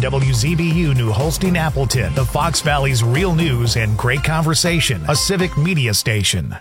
WZBU New Holstein Appleton, the Fox Valley's real news and great conversation, a civic media station.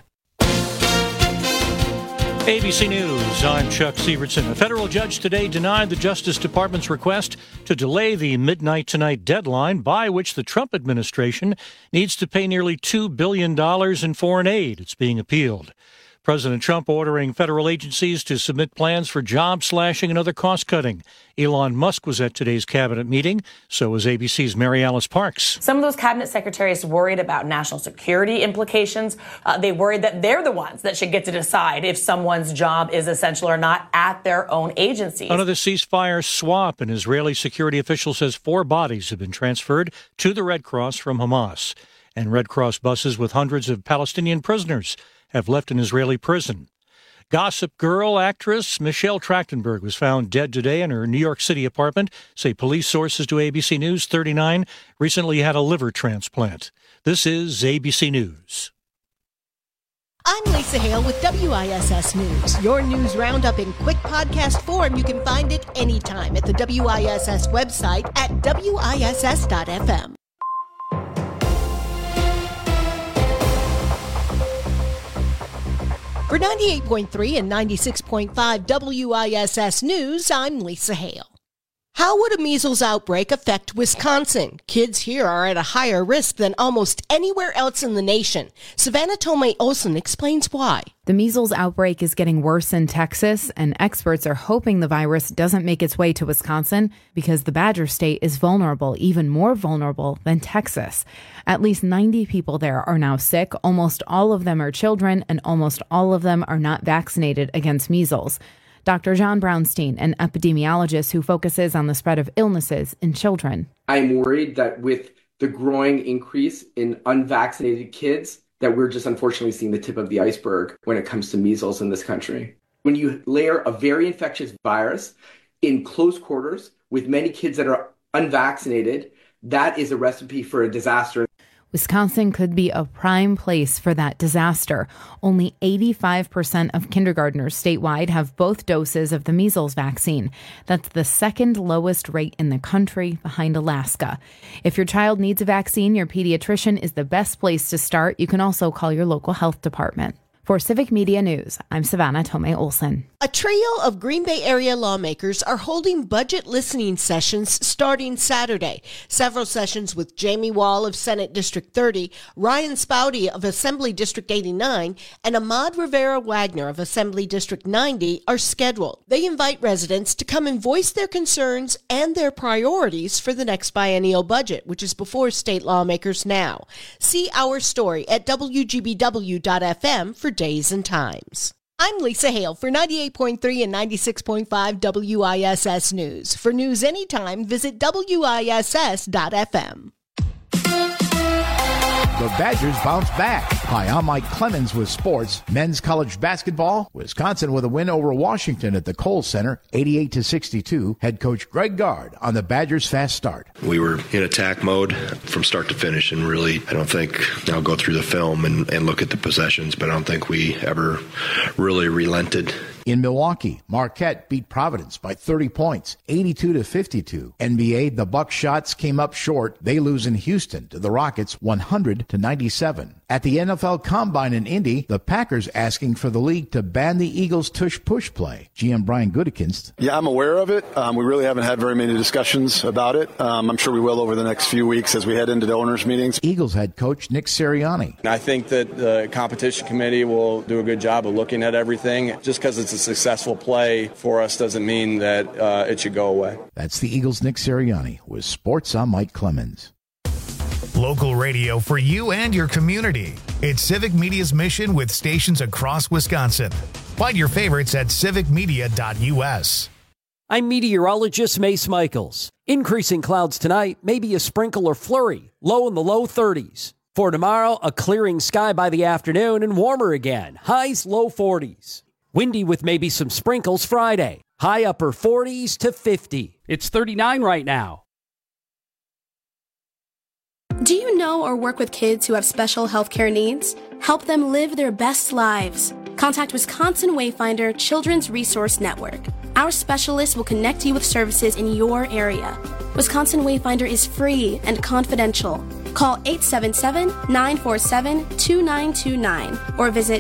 ABC News, I'm Chuck Severson. A federal judge today denied the Justice Department's request to delay the midnight tonight deadline by which the Trump administration needs to pay nearly $2 billion in foreign aid. It's being appealed. President Trump ordering federal agencies to submit plans for job slashing and other cost cutting. Elon Musk was at today's cabinet meeting. So was ABC's Mary Alice Parks. Some of those cabinet secretaries worried about national security implications. They worried that they're the ones that should get to decide if someone's job is essential or not at their own agencies. Under the ceasefire swap, an Israeli security official says 4 bodies have been transferred to the Red Cross from Hamas. And Red Cross buses with hundreds of Palestinian prisoners have left an Israeli prison. Gossip Girl actress Michelle Trachtenberg was found dead today in her New York City apartment, say police sources to ABC News. 39 recently had a liver transplant. This is ABC News. I'm Lisa Hale with WISS News. Your news roundup in quick podcast form. You can find it anytime at the WISS website at WISS.FM. For 98.3 and 96.5 WISS News, I'm Lisa Hale. How would a measles outbreak affect Wisconsin? Kids here are at a higher risk than almost anywhere else in the nation. Savannah Tomei Olsen explains why. The measles outbreak is getting worse in Texas, and experts are hoping the virus doesn't make its way to Wisconsin because the Badger State is vulnerable, even more vulnerable than Texas. At least 90 people there are now sick. Almost all of them are children, and almost all of them are not vaccinated against measles. Dr. John Brownstein, an epidemiologist who focuses on the spread of illnesses in children. I'm worried that with the growing increase in unvaccinated kids, that we're just unfortunately seeing the tip of the iceberg when it comes to measles in this country. When you layer a very infectious virus in close quarters with many kids that are unvaccinated, that is a recipe for a disaster. Wisconsin could be a prime place for that disaster. Only 85% of kindergartners statewide have both doses of the measles vaccine. That's the second lowest rate in the country, behind Alaska. If your child needs a vaccine, your pediatrician is the best place to start. You can also call your local health department. For Civic Media News, I'm Savannah Tomei Olsen. A trio of Green Bay area lawmakers are holding budget listening sessions starting Saturday. Several sessions with Jamie Wall of Senate District 30, Ryan Spouty of Assembly District 89, and Ahmad Rivera-Wagner of Assembly District 90 are scheduled. They invite residents to come and voice their concerns and their priorities for the next biennial budget, which is before state lawmakers now. See our story at WGBW.FM for days and times. I'm Lisa Hale for 98.3 and 96.5 WISS News. For news anytime, visit WISS.FM. The Badgers bounce back. Hi, I'm Mike Clemens with sports. Men's college basketball. Wisconsin with a win over Washington at the Kohl Center, 88-62. Head coach Greg Gard on the Badgers' fast start. We were in attack mode from start to finish, and really, I don't think, I'll go through the film and look at the possessions, but I don't think we ever really relented. In Milwaukee, Marquette beat Providence by 30 points, 82-52. NBA, the Buckshot came up short. They lose in Houston to the Rockets, 100-97. At the NFL Combine in Indy, the Packers asking for the league to ban the Eagles' tush-push play. GM Brian Gutekunst. Yeah, I'm aware of it. We really haven't had very many discussions about it. I'm sure we will over the next few weeks as we head into the owners' meetings. Eagles head coach Nick Sirianni. I think that the competition committee will do a good job of looking at everything. Just because it's a successful play for us doesn't mean that it should go away. That's the Eagles' Nick Sirianni with Sports. I'm Mike Clemens. Local radio for you and your community. It's Civic Media's mission with stations across Wisconsin. Find your favorites at civicmedia.us. I'm meteorologist Mace Michaels. Increasing clouds tonight, maybe a sprinkle or flurry, low in the low 30s. For tomorrow, a clearing sky by the afternoon and warmer again, highs low 40s. Windy with maybe some sprinkles Friday, high upper 40s to 50. It's 39 right now. Do you know or work with kids who have special healthcare needs? Help them live their best lives. Contact Wisconsin Wayfinder Children's Resource Network. Our specialists will connect you with services in your area. Wisconsin Wayfinder is free and confidential. Call 877-947-2929 or visit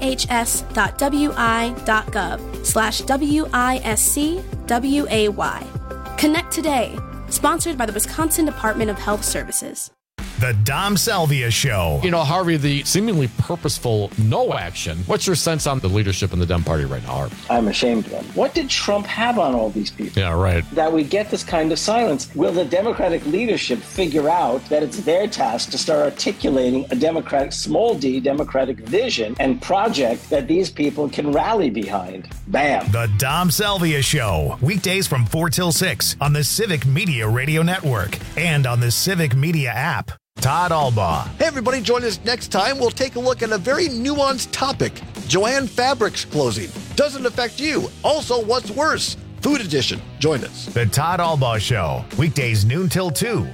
dhs.wi.gov/WISCWAY. Connect today. Sponsored by the Wisconsin Department of Health Services. The Dom Salvia Show. You know, Harvey, the seemingly purposeful no action. What's your sense on the leadership in the Dem Party right now, Harvey? I'm ashamed of them. What did Trump have on all these people? Yeah, right. That we get this kind of silence. Will the Democratic leadership figure out that it's their task to start articulating a Democratic, small d, Democratic vision and project that these people can rally behind? Bam. The Dom Salvia Show. Weekdays from 4 till 6 on the Civic Media Radio Network and on the Civic Media app. Todd Albaugh. Hey, everybody, join us next time. We'll take a look at a very nuanced topic. Joann Fabrics closing. Doesn't affect you. Also, what's worse? Food Edition. Join us. The Todd Albaugh Show. Weekdays noon till 2.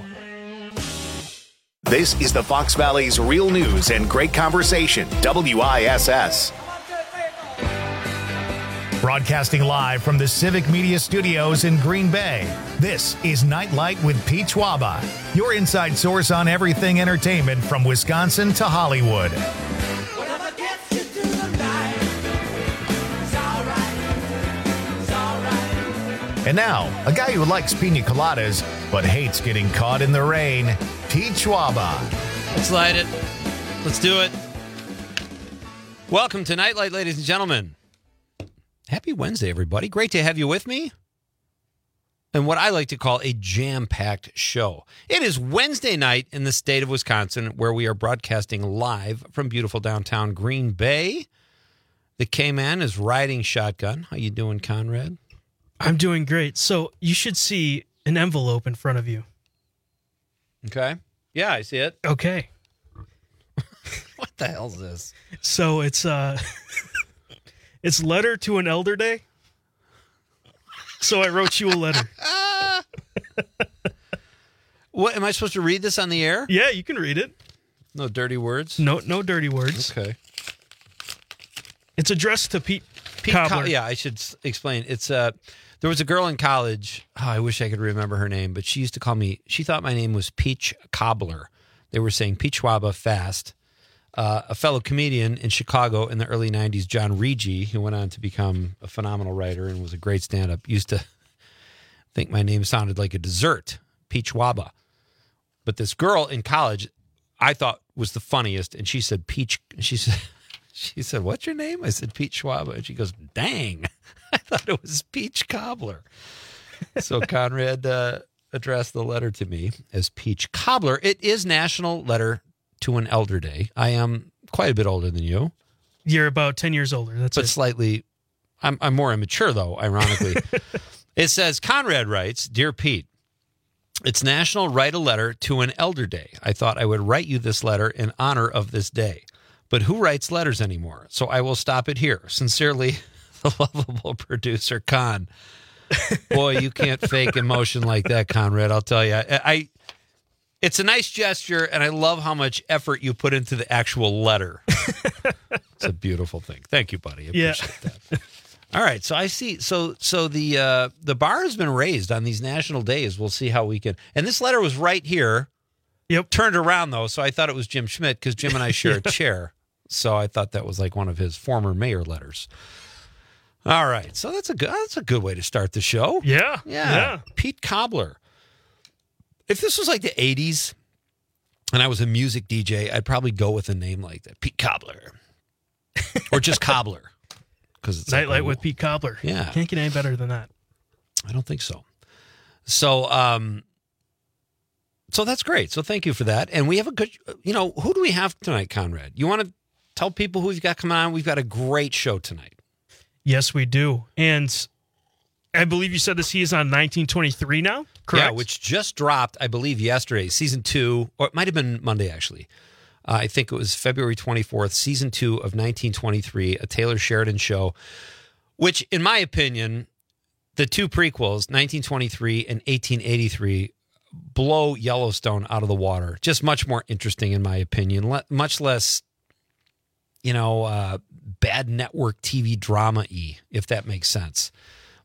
This is the Fox Valley's real news and great conversation. WISS. Broadcasting live from the Civic Media Studios in Green Bay, this is Nightlight with Pete Schwaba, your inside source on everything entertainment from Wisconsin to Hollywood. And now, a guy who likes pina coladas but hates getting caught in the rain, Pete Schwaba. Let's light it. Let's do it. Welcome to Nightlight, ladies and gentlemen. Happy Wednesday, everybody. Great to have you with me. And what I like to call a jam-packed show. It is Wednesday night in the state of Wisconsin, where we are broadcasting live from beautiful downtown Green Bay. The K-Man is riding shotgun. How you doing, Conrad? I'm doing great. So you should see an envelope in front of you. Okay. Yeah, I see it. Okay. What the hell is this? So it's it's Letter to an Elder Day. So I wrote you a letter. What, am I supposed to read this on the air? Yeah, you can read it. No dirty words? No dirty words. Okay. It's addressed to Pete Cobbler. Yeah, I should explain. It's there was a girl in college. Oh, I wish I could remember her name, but she used to call me. She thought my name was Peach Cobbler. They were saying Pete Schwaba fast. A fellow comedian in Chicago in the early 90s, John Rigi, who went on to become a phenomenal writer and was a great stand-up, used to think my name sounded like a dessert, Pete Schwaba. But this girl in college, I thought was the funniest, and she said, Peach. She said, what's your name? I said, Pete Schwaba. And she goes, dang, I thought it was Peach Cobbler. So Conrad addressed the letter to me as Peach Cobbler. It is National Letter to an Elder Day. I am quite a bit older than you. You're about 10 years older. That's but it. Slightly. I'm more immature, though, ironically. It says, Conrad writes, Dear Pete, it's National Write a Letter to an Elder Day. I thought I would write you this letter in honor of this day. But who writes letters anymore? So I will stop it here. Sincerely, the lovable producer, Con. Boy, you can't fake emotion like that, Conrad. I'll tell you. It's a nice gesture, and I love how much effort you put into the actual letter. It's a beautiful thing. Thank you, buddy. I appreciate that. All right, so I see. So the bar has been raised on these national days. We'll see how we can. And this letter was right here. Yep. Turned around though, so I thought it was Jim Schmidt because Jim and I share a chair. So I thought that was like one of his former mayor letters. All right, so that's a good way to start the show. Yeah. Pete Cobbler. If this was like the 80s and I was a music DJ, I'd probably go with a name like that, Pete Cobbler, or just Cobbler, because it's Nightlight with Pete Cobbler. Yeah, can't get any better than that. I don't think so. So, so that's great. So thank you for that. And we have a good, who do we have tonight, Conrad? You want to tell people who we've got coming on? We've got a great show tonight. Yes, we do. And I believe you said this. He is on 1923 now, correct? Yeah, which just dropped, I believe, yesterday. Season 2, or it might have been Monday, actually. I think it was February 24th, Season 2 of 1923, a Taylor Sheridan show, which, in my opinion, the two prequels, 1923 and 1883, blow Yellowstone out of the water. Just much more interesting, in my opinion. Much less, bad network TV drama-y, if that makes sense.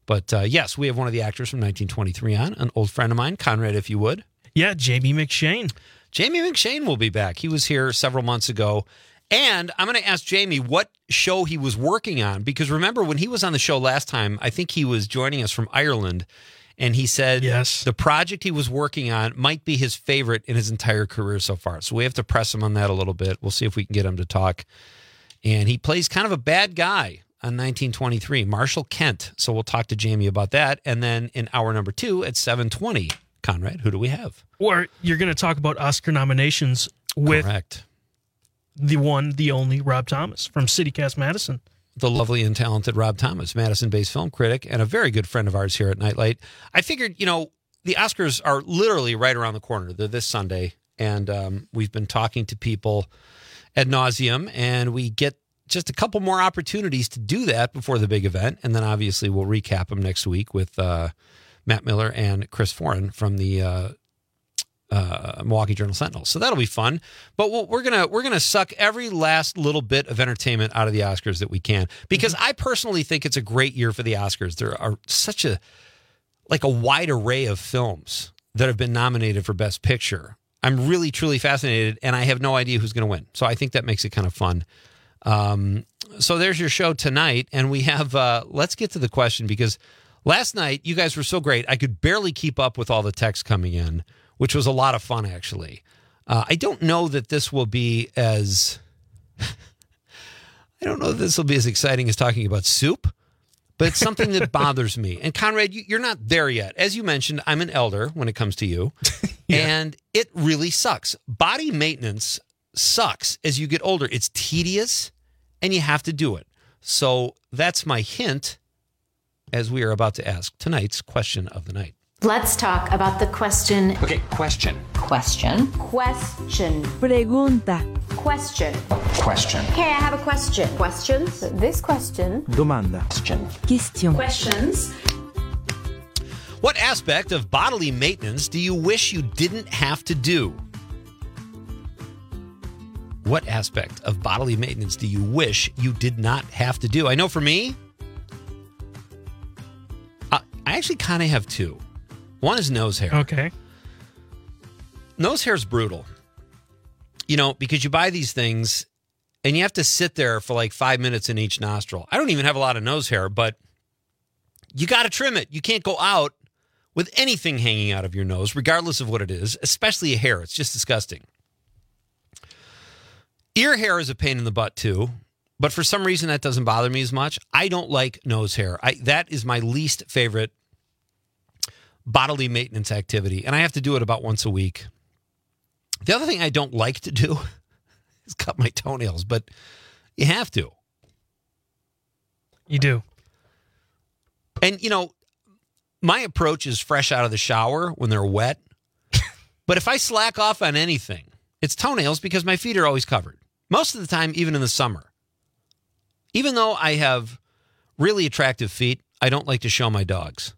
But yes, we have one of the actors from 1923 on, an old friend of mine, Conrad, if you would. Yeah, Jamie McShane. Jamie McShane will be back. He was here several months ago. And I'm going to ask Jamie what show he was working on, because remember when he was on the show last time, I think he was joining us from Ireland, and he said the project he was working on might be his favorite in his entire career so far. So we have to press him on that a little bit. We'll see if we can get him to talk. And he plays kind of a bad guy on 1923, Marshall Kent. So we'll talk to Jamie about that. And then in hour number 2 at 7:20, Conrad, who do we have? Or you're going to talk about Oscar nominations with the one, the only Rob Thomas from CityCast Madison. The lovely and talented Rob Thomas, Madison-based film critic and a very good friend of ours here at Nightlight. I figured, the Oscars are literally right around the corner. They're this Sunday, and we've been talking to people ad nauseum, and we get just a couple more opportunities to do that before the big event, and then obviously we'll recap them next week with Matt Miller and Chris Foran from the Milwaukee Journal-Sentinel. So that'll be fun. But we're gonna suck every last little bit of entertainment out of the Oscars that we can, because I personally think it's a great year for the Oscars. There are such a wide array of films that have been nominated for Best Picture. I'm really, truly fascinated, and I have no idea who's going to win. So I think that makes it kind of fun. So there's your show tonight, and we have, let's get to the question, because last night you guys were so great. I could barely keep up with all the texts coming in, which was a lot of fun, actually. I don't know that this will be as exciting as talking about soup, but it's something that bothers me. And Conrad, you're not there yet. As you mentioned, I'm an elder when it comes to you, and it really sucks. Body maintenance sucks as you get older. It's tedious, and you have to do it. So that's my hint as we are about to ask tonight's question of the night. Let's talk about the question. Okay, question. Question. Pregunta. Question. Question. Okay, I have a question. Questions? This question. Domanda. Question. Questions. What aspect of bodily maintenance do you wish you didn't have to do? What aspect of bodily maintenance do you wish you did not have to do? I know for me, I actually kind of have two. One is nose hair. Okay. Nose hair is brutal. Because you buy these things and you have to sit there for like 5 minutes in each nostril. I don't even have a lot of nose hair, but you got to trim it. You can't go out with anything hanging out of your nose, regardless of what it is, especially a hair. It's just disgusting. Ear hair is a pain in the butt too, but for some reason that doesn't bother me as much. I don't like nose hair. That is my least favorite bodily maintenance activity, and I have to do it about once a week. The other thing I don't like to do is cut my toenails, but you have to. You do. And, my approach is fresh out of the shower when they're wet. But if I slack off on anything, it's toenails, because my feet are always covered. Most of the time, even in the summer. Even though I have really attractive feet, I don't like to show my dogs.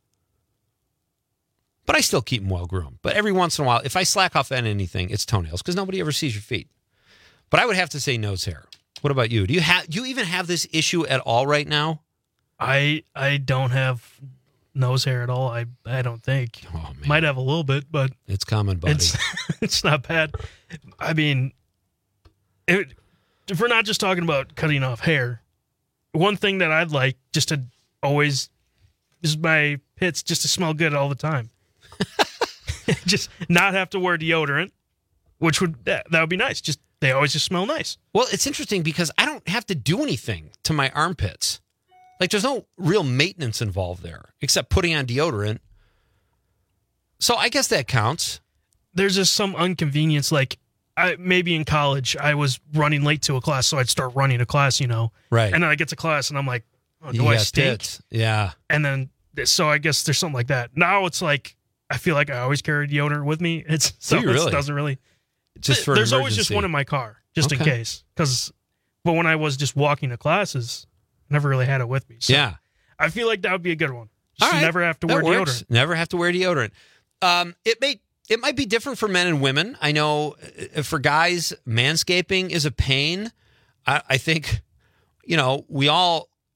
But I still keep them well groomed. But every once in a while, if I slack off on anything, it's toenails, because nobody ever sees your feet. But I would have to say nose hair. What about you? Do you even have this issue at all right now? I don't have nose hair at all. I don't think. Oh, man. Might have a little bit, but it's common, buddy. It's not bad. I mean, if we're not just talking about cutting off hair, one thing that I'd like just to always is my pits just to smell good all the time. Just not have to wear deodorant, which would be nice. Just they always just smell nice. Well, it's interesting because I don't have to do anything to my armpits. Like, there's no real maintenance involved there except putting on deodorant. So I guess that counts. There's just some inconvenience. Like, maybe in college, I was running late to a class, so I'd start running to class, Right. And then I get to class, and I'm like, oh, do I stink? Pits. Yeah. And then, so I guess there's something like that. Now it's like, I feel like I always carry deodorant with me. It doesn't really. Just for there's always just one in my car, just in case. But when I was just walking to classes, I never really had it with me. So yeah. I feel like that would be a good one. Just All right. never have to wear deodorant. Never have to wear deodorant. It might be different for men and women. I know for guys, manscaping is a pain. I think, we all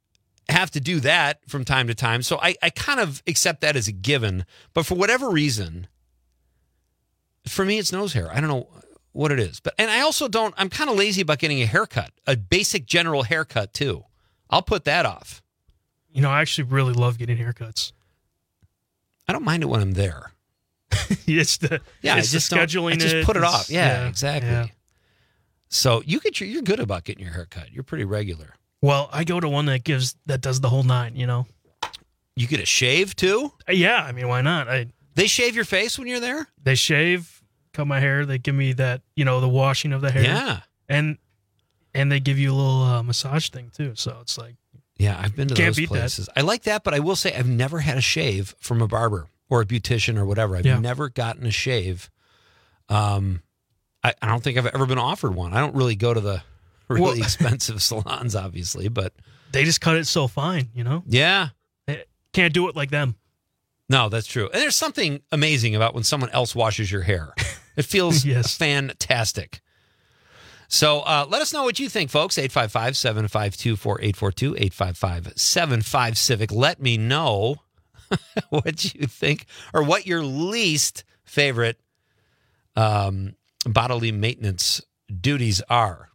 have to do that from time to time. So I kind of accept that as a given. But for whatever reason, for me, it's nose hair. I don't know what it is. And I also I'm kind of lazy about getting a haircut, a basic general haircut too. I'll put that off. You know, I actually really love getting haircuts. I don't mind it when I'm there. It's the scheduling. I just put it off. Yeah, exactly. Yeah. So you're good about getting your haircut. You're pretty regular. Well, I go to one that does the whole 9, you know. You get a shave too? Yeah, I mean, why not? They shave your face when you're there? They shave, cut my hair. They give me that, you know, the washing of the hair. Yeah. And they give you a little massage thing too. So it's like, yeah, I've been to those places. I like that, but I will say I've never had a shave from a barber or a beautician or whatever. I've never gotten a shave. I don't think I've ever been offered one. I don't really go to the really expensive salons, obviously, but they just cut it so fine, you know? Yeah. Can't do it like them. No, that's true. And there's something amazing about when someone else washes your hair. It feels fantastic. So let us know what you think, folks. 855-752-4842, 855-75-CIVIC. Let me know what you think or what your least favorite bodily maintenance duties are.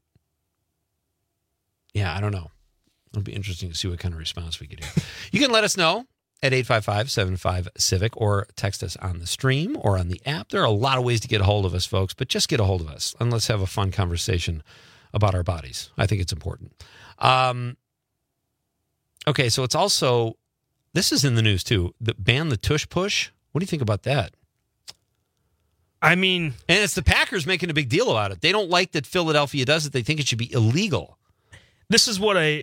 Yeah, I don't know. It'll be interesting to see what kind of response we get here. You can let us know at 855-75-CIVIC or text us on the stream or on the app. There are a lot of ways to get a hold of us, folks, but just get a hold of us and let's have a fun conversation about our bodies. I think it's important. Okay, so it's also, this is in the news too, ban the tush push. What do you think about that? I mean, and it's the Packers making a big deal about it. They don't like that Philadelphia does it. They think it should be illegal. This is what I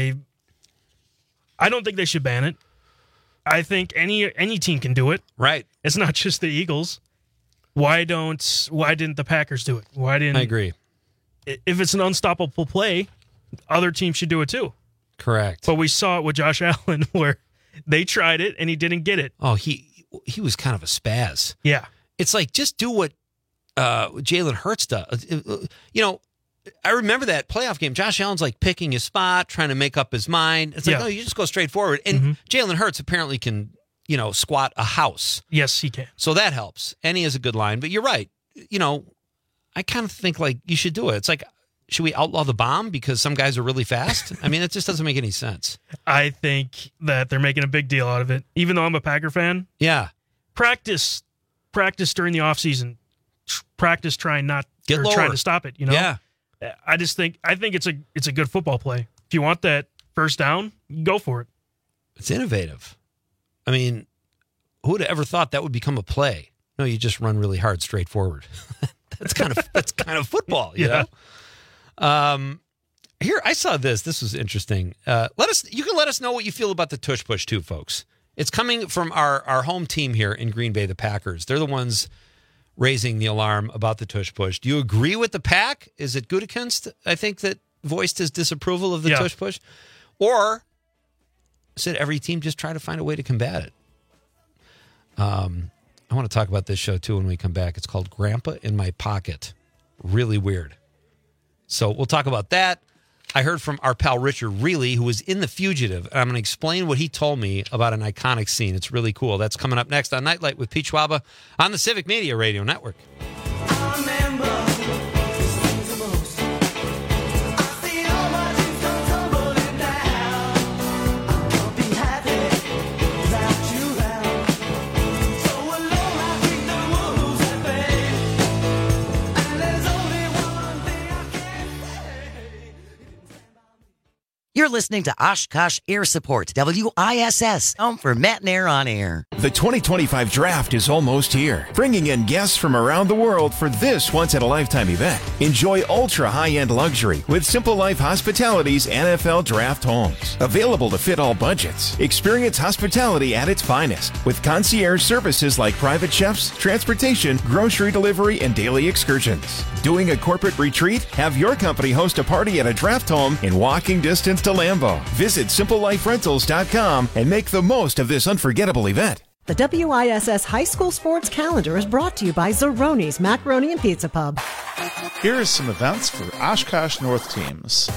don't think they should ban it. I think any team can do it. Right. It's not just the Eagles. Why didn't the Packers do it? I agree. If it's an unstoppable play, other teams should do it too. Correct. But we saw it with Josh Allen where they tried it and he didn't get it. Oh, he was kind of a spaz. Yeah. It's like, just do what Jalen Hurts does. You know, I remember that playoff game. Josh Allen's like picking his spot, trying to make up his mind. It's like, no, you just go straight forward. And Jalen Hurts apparently can, you know, squat a house. Yes, he can. So that helps. And he has a good line. But you're right. You know, I kind of think like you should do it. It's like, should we outlaw the bomb because some guys are really fast? I mean, it just doesn't make any sense. I think that they're making a big deal out of it. Even though I'm a Packer fan. Yeah. Practice during the offseason. Practice trying to stop it, you know? Yeah. I think it's a good football play. If you want that first down, go for it. It's innovative. I mean, who would have ever thought that would become a play? No, you just run really hard straight forward. that's kind of football, you know? Here, I saw this. This was interesting. You can let us know what you feel about the tush push too, folks. It's coming from our home team here in Green Bay, the Packers. They're the ones raising the alarm about the tush push. Do you agree with the Pack? Is it Gutekunst, I think, that voiced his disapproval of the tush push? Or said every team just try to find a way to combat it? I want to talk about this show, too, when we come back. It's called Grandpa in My Pocket. Really weird. So we'll talk about that. I heard from our pal Richard Reilly, who was in The Fugitive, and I'm going to explain what he told me about an iconic scene. It's really cool. That's coming up next on Nightlight with Pete Schwaba on the Civic Media Radio Network. You're listening to Oshkosh Air Support, WISS, home for Matt and Air on Air. The 2025 Draft is almost here, bringing in guests from around the world for this once-in-a-lifetime event. Enjoy ultra-high-end luxury with Simple Life Hospitality's NFL Draft Homes. Available to fit all budgets. Experience hospitality at its finest with concierge services like private chefs, transportation, grocery delivery, and daily excursions. Doing a corporate retreat? Have your company host a party at a draft home in walking distance to Lambeau. Visit SimpleLifeRentals.com and make the most of this unforgettable event. The WISS High School Sports Calendar is brought to you by Zeroni's Macaroni and Pizza Pub. Here are some events for Oshkosh North teams.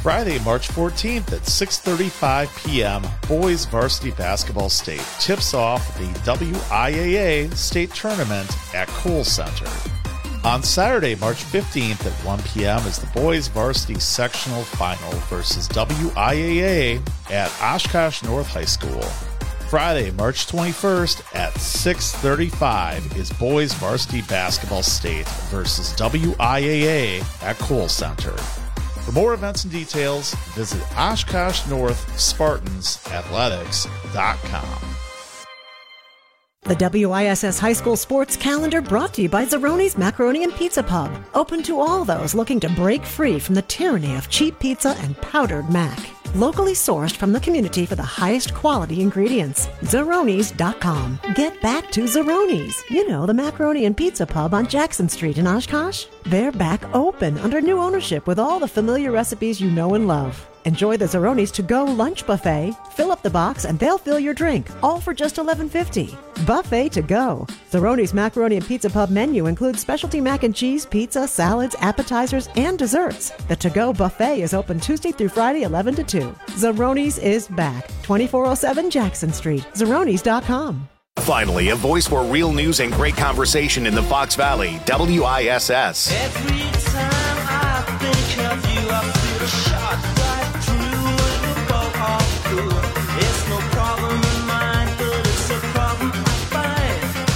Friday, March 14th at 6:35 p.m., boys varsity basketball state tips off the WIAA state tournament at Kohl Center. On Saturday, March 15th at 1 p.m. is the boys varsity sectional final versus WIAA at Oshkosh North High School. Friday, March 21st at 6:35 is boys varsity basketball state versus WIAA at Kohl Center. For more events and details, visit Oshkosh North Spartans Athletics.com. The WISS High School Sports Calendar brought to you by Zeroni's Macaroni and Pizza Pub. Open to all those looking to break free from the tyranny of cheap pizza and powdered mac. Locally sourced from the community for the highest quality ingredients. Zeronis.com. Get back to Zeroni's. You know, the Macaroni and Pizza Pub on Jackson Street in Oshkosh. They're back open under new ownership with all the familiar recipes you know and love. Enjoy the Zeroni's to-go lunch buffet. Fill up the box and they'll fill your drink, all for just $11.50. Buffet to go. Zeroni's Macaroni and Pizza Pub menu includes specialty mac and cheese, pizza, salads, appetizers, and desserts. The to-go buffet is open Tuesday through Friday, 11 to 2. Zeroni's is back. 2407 Jackson Street. Zeronis.com. Finally, a voice for real news and great conversation in the Fox Valley, WISS. Every time I think of you, I feel a shot right through the boat of blue. It's no problem of mine, but it's a problem I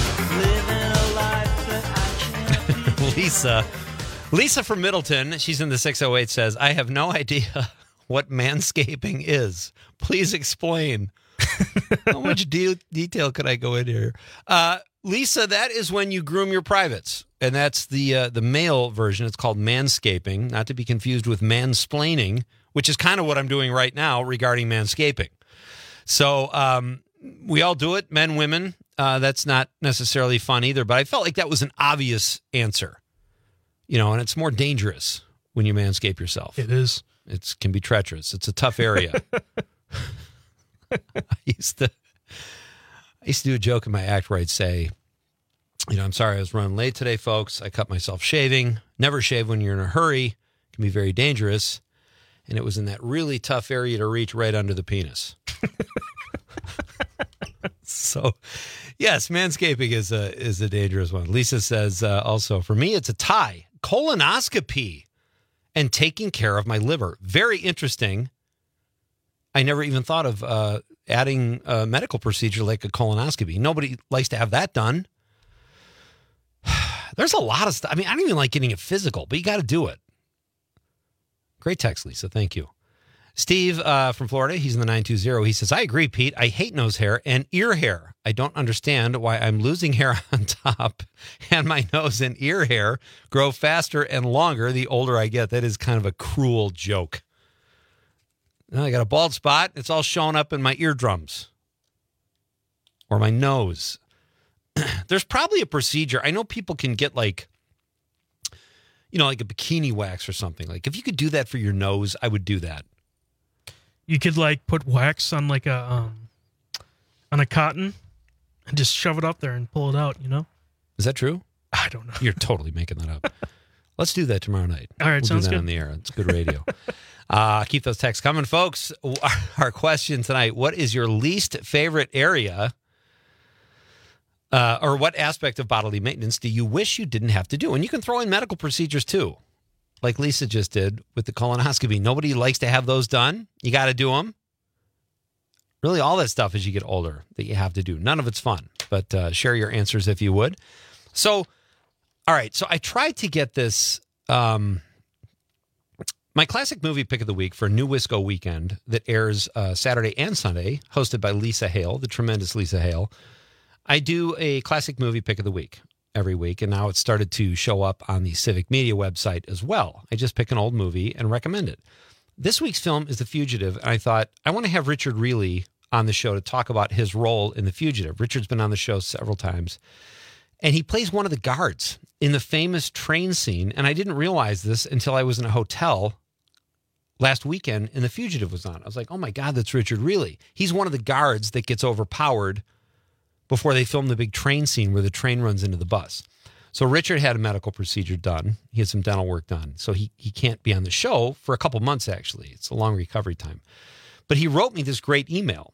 find. Living a life that I can't Lisa from Middleton, she's in the 608, says, I have no idea what manscaping is. Please explain. How much detail could I go in here? Lisa, that is when you groom your privates, and that's the male version. It's called manscaping, not to be confused with mansplaining, which is kind of what I'm doing right now regarding manscaping. So we all do it, men, women. That's not necessarily fun either, but I felt like that was an obvious answer. You know, and it's more dangerous when you manscape yourself. It is. It can be treacherous. It's a tough area. I used to do a joke in my act where I'd say, you know, I'm sorry I was running late today, folks. I cut myself shaving. Never shave when you're in a hurry. It can be very dangerous. And it was in that really tough area to reach right under the penis. So, yes, manscaping is a dangerous one. Lisa says also, for me, it's a tie. Colonoscopy and taking care of my liver. Very interesting. I never even thought of adding a medical procedure like a colonoscopy. Nobody likes to have that done. There's a lot of stuff. I mean, I don't even like getting it physical, but you got to do it. Great text, Lisa. Thank you. Steve from Florida, he's in the 920. He says, I agree, Pete. I hate nose hair and ear hair. I don't understand why I'm losing hair on top and my nose and ear hair grow faster and longer the older I get. That is kind of a cruel joke. Now I got a bald spot. It's all showing up in my eardrums or my nose. There's probably a procedure. I know people can get like a bikini wax or something. Like if you could do that for your nose, I would do that. You could like put wax on like on a cotton and just shove it up there and pull it out, you know? Is that true? I don't know. You're totally making that up. Let's do that tomorrow night. All right, sounds do that good. On the air. It's good radio. Keep those texts coming, folks. Our question tonight, what is your least favorite area or what aspect of bodily maintenance do you wish you didn't have to do? And you can throw in medical procedures too, like Lisa just did with the colonoscopy. Nobody likes to have those done. You got to do them. Really, all that stuff as you get older that you have to do. None of it's fun, but share your answers if you would. So, all right. So I tried to get this, my classic movie pick of the week for New Wisco Weekend that airs Saturday and Sunday, hosted by Lisa Hale, the tremendous Lisa Hale. I do a classic movie pick of the week every week, and now it's started to show up on the Civic Media website as well. I just pick an old movie and recommend it. This week's film is The Fugitive, and I thought I want to have Richard Reilly on the show to talk about his role in The Fugitive. Richard's been on the show several times, and he plays one of the guards in the famous train scene, and I didn't realize this until I was in a hotel last weekend and The Fugitive was on. I was like, oh my God, that's Richard Reilly. He's one of the guards that gets overpowered before they film the big train scene where the train runs into the bus. So Richard had a medical procedure done. He had some dental work done. So he can't be on the show for a couple months, actually. It's a long recovery time. But he wrote me this great email.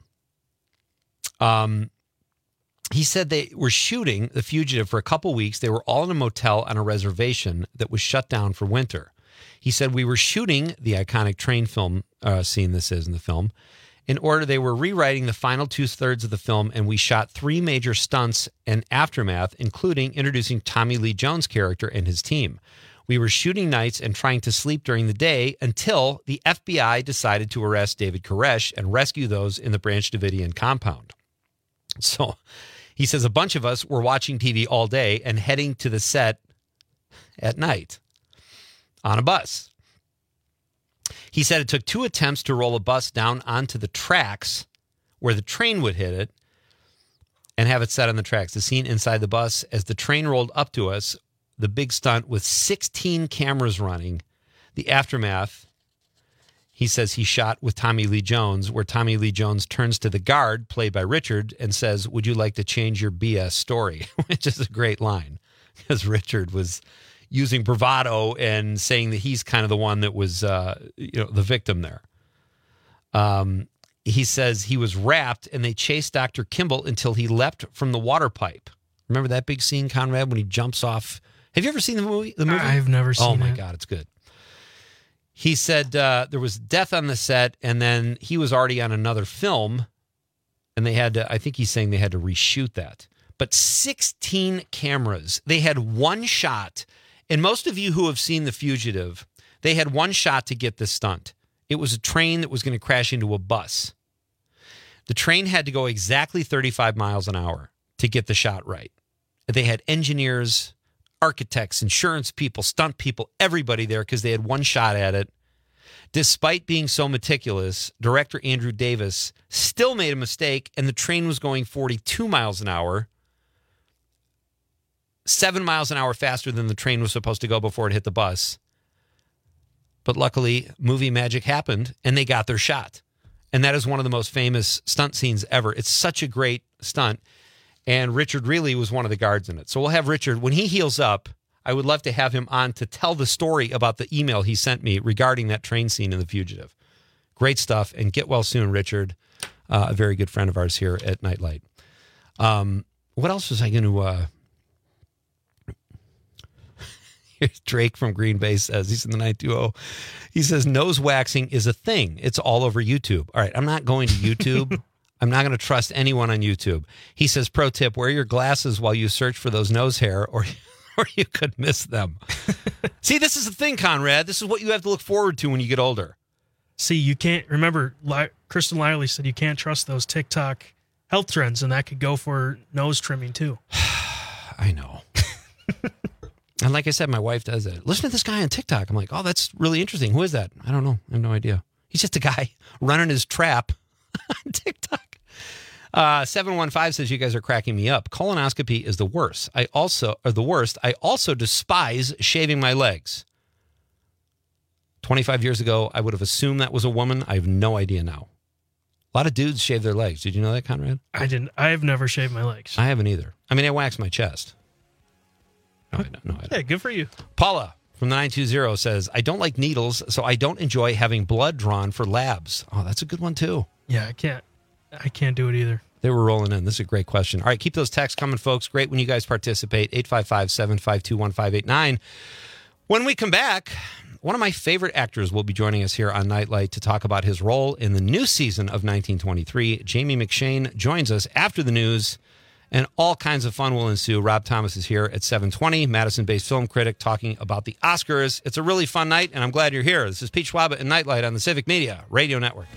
He said they were shooting The Fugitive for a couple weeks. They were all in a motel on a reservation that was shut down for winter. He said, we were shooting the iconic train film scene this is in the film. In order, they were rewriting the final 2/3 of the film, and we shot 3 major stunts and aftermath, including introducing Tommy Lee Jones' character and his team. We were shooting nights and trying to sleep during the day until the FBI decided to arrest David Koresh and rescue those in the Branch Davidian compound. So he says a bunch of us were watching TV all day and heading to the set at night on a bus. He said it took 2 attempts to roll a bus down onto the tracks where the train would hit it and have it set on the tracks. The scene inside the bus as the train rolled up to us, the big stunt with 16 cameras running, the aftermath, he says he shot with Tommy Lee Jones, where Tommy Lee Jones turns to the guard, played by Richard, and says, would you like to change your BS story? Which is a great line, because Richard was using bravado and saying that he's kind of the one that was, the victim there. He says he was wrapped and they chased Dr. Kimball until he leapt from the water pipe. Remember that big scene, Conrad, when he jumps off? Have you ever seen the movie? I've never seen it. Oh, my God, it's good. He said there was death on the set, and then he was already on another film, and they had to, I think he's saying they had to reshoot that. But 16 cameras. They had one shot. And most of you who have seen The Fugitive, they had one shot to get this stunt. It was a train that was going to crash into a bus. The train had to go exactly 35 miles an hour to get the shot right. They had engineers, architects, insurance people, stunt people, everybody there because they had one shot at it. Despite being so meticulous, director Andrew Davis still made a mistake, and the train was going 42 miles an hour. 7 miles an hour faster than the train was supposed to go before it hit the bus. But luckily, movie magic happened, and they got their shot. And that is one of the most famous stunt scenes ever. It's such a great stunt. And Richard Reilly was one of the guards in it. So we'll have Richard, when he heals up, I would love to have him on to tell the story about the email he sent me regarding that train scene in The Fugitive. Great stuff. And get well soon, Richard. A very good friend of ours here at Nightlight. What else was I going to... Here's Drake from Green Bay says, he's in the 920. He says, nose waxing is a thing. It's all over YouTube. All right, I'm not going to YouTube. I'm not going to trust anyone on YouTube. He says, pro tip, wear your glasses while you search for those nose hair or you could miss them. See, this is the thing, Conrad. This is what you have to look forward to when you get older. See, you can't, remember, Kristen Lively said you can't trust those TikTok health trends, and that could go for nose trimming too. I know. And like I said, my wife does it. Listen to this guy on TikTok. I'm like, oh, that's really interesting. Who is that? I don't know. I have no idea. He's just a guy running his trap on TikTok. 715 says, you guys are cracking me up. Colonoscopy is the worst. I also despise shaving my legs. 25 years ago, I would have assumed that was a woman. I have no idea now. A lot of dudes shave their legs. Did you know that, Conrad? I didn't. I have never shaved my legs. I haven't either. I mean, I wax my chest. No, I don't. Yeah, good for you. Paula from the 920 says, I don't like needles, so I don't enjoy having blood drawn for labs. Oh, that's a good one, too. Yeah, I can't do it either. They were rolling in. This is a great question. All right, keep those texts coming, folks. Great when you guys participate. 855-752-1589. When we come back, one of my favorite actors will be joining us here on Nightlight to talk about his role in the new season of 1923. Jamie McShane joins us after the news, and all kinds of fun will ensue. Rob Thomas is here at 7:20, Madison-based film critic, talking about the Oscars. It's a really fun night, and I'm glad you're here. This is Pete Schwab and Nightlight on the Civic Media Radio Network.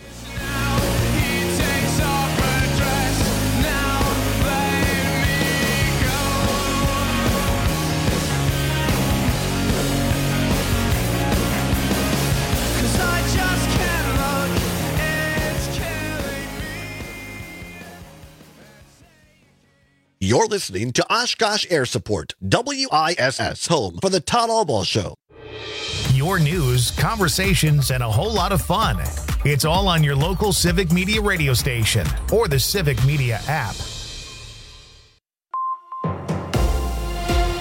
You're listening to Oshkosh Air Support, WISS, home for the Todd Albaugh Show. Your news, conversations, and a whole lot of fun. It's all on your local Civic Media radio station or the Civic Media app.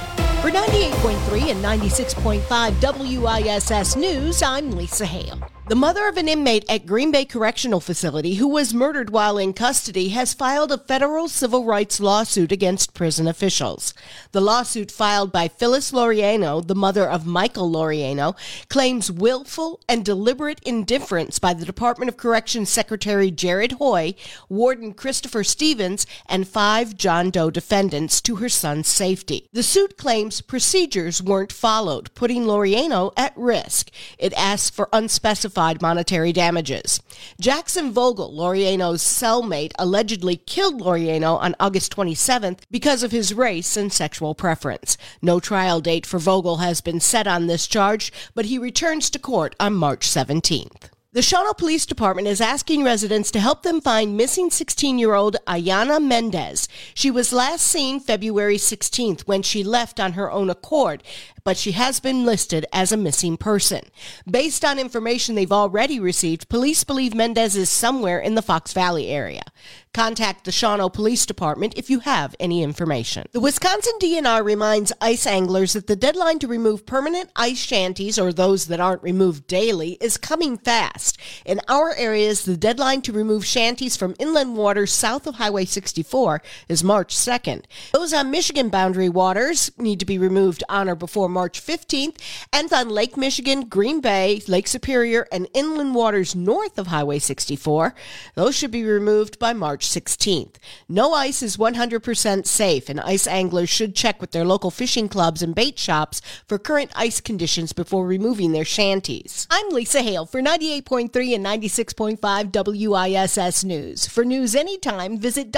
For 98.3 and 96.5 WISS News, I'm Lisa Hale. The mother of an inmate at Green Bay Correctional Facility who was murdered while in custody has filed a federal civil rights lawsuit against prison officials. The lawsuit filed by Phyllis Laureano, the mother of Michael Laureano, claims willful and deliberate indifference by the Department of Corrections Secretary Jared Hoy, Warden Christopher Stevens, and 5 John Doe defendants to her son's safety. The suit claims procedures weren't followed, putting Laureano at risk. It asks for unspecified monetary damages. Jackson Vogel, Laureano's cellmate, allegedly killed Laureano on August 27th because of his race and sexual preference. No trial date for Vogel has been set on this charge, but he returns to court on March 17th. The Shawano Police Department is asking residents to help them find missing 16-year-old Ayana Mendez. She was last seen February 16th when she left on her own accord, but she has been listed as a missing person. Based on information they've already received, police believe Mendez is somewhere in the Fox Valley area. Contact the Shawano Police Department if you have any information. The Wisconsin DNR reminds ice anglers that the deadline to remove permanent ice shanties, or those that aren't removed daily, is coming fast. In our areas, the deadline to remove shanties from inland waters south of Highway 64 is March 2nd. Those on Michigan boundary waters need to be removed on or before March 15th, and on Lake Michigan, Green Bay, Lake Superior, and inland waters north of Highway 64, those should be removed by March 16th. No ice is 100% safe, and ice anglers should check with their local fishing clubs and bait shops for current ice conditions before removing their shanties. I'm Lisa Hale for 98.3 and 96.5 WISS News. For news anytime, visit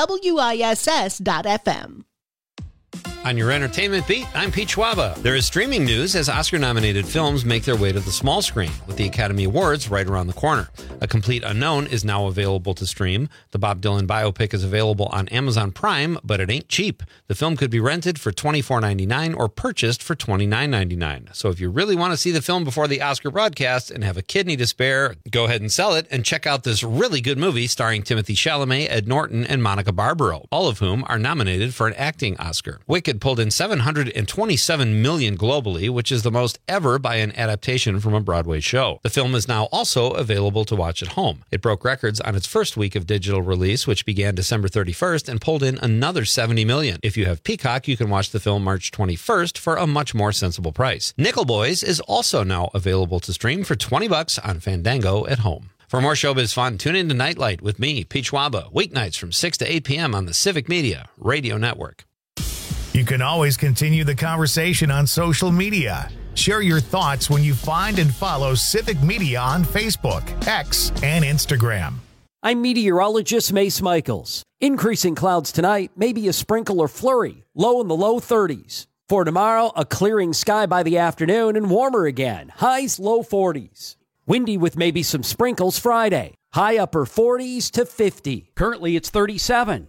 WISS.FM. On your entertainment beat, I'm Pete Schwaba. There is streaming news as Oscar-nominated films make their way to the small screen, with the Academy Awards right around the corner. A Complete Unknown is now available to stream. The Bob Dylan biopic is available on Amazon Prime, but it ain't cheap. The film could be rented for $24.99 or purchased for $29.99. So if you really want to see the film before the Oscar broadcast and have a kidney to spare, go ahead and sell it and check out this really good movie starring Timothy Chalamet, Ed Norton, and Monica Barbaro, all of whom are nominated for an acting Oscar. Wicked pulled in $727 million globally, which is the most ever by an adaptation from a Broadway show. The film is now also available to watch at home. It broke records on its first week of digital release, which began December 31st, and pulled in another $70 million. If you have Peacock, you can watch the film March 21st for a much more sensible price. Nickel Boys is also now available to stream for $20 on Fandango at home. For more showbiz fun, tune in to Nightlight with me, Pete Schwaba, weeknights from 6 to 8 p.m. on the Civic Media Radio Network. You can always continue the conversation on social media. Share your thoughts when you find and follow Civic Media on Facebook, X, and Instagram. I'm meteorologist Mace Michaels. Increasing clouds tonight, maybe a sprinkle or flurry, low in the low 30s. For tomorrow, a clearing sky by the afternoon and warmer again, highs low 40s. Windy with maybe some sprinkles Friday, high upper 40s to 50. Currently, it's 37.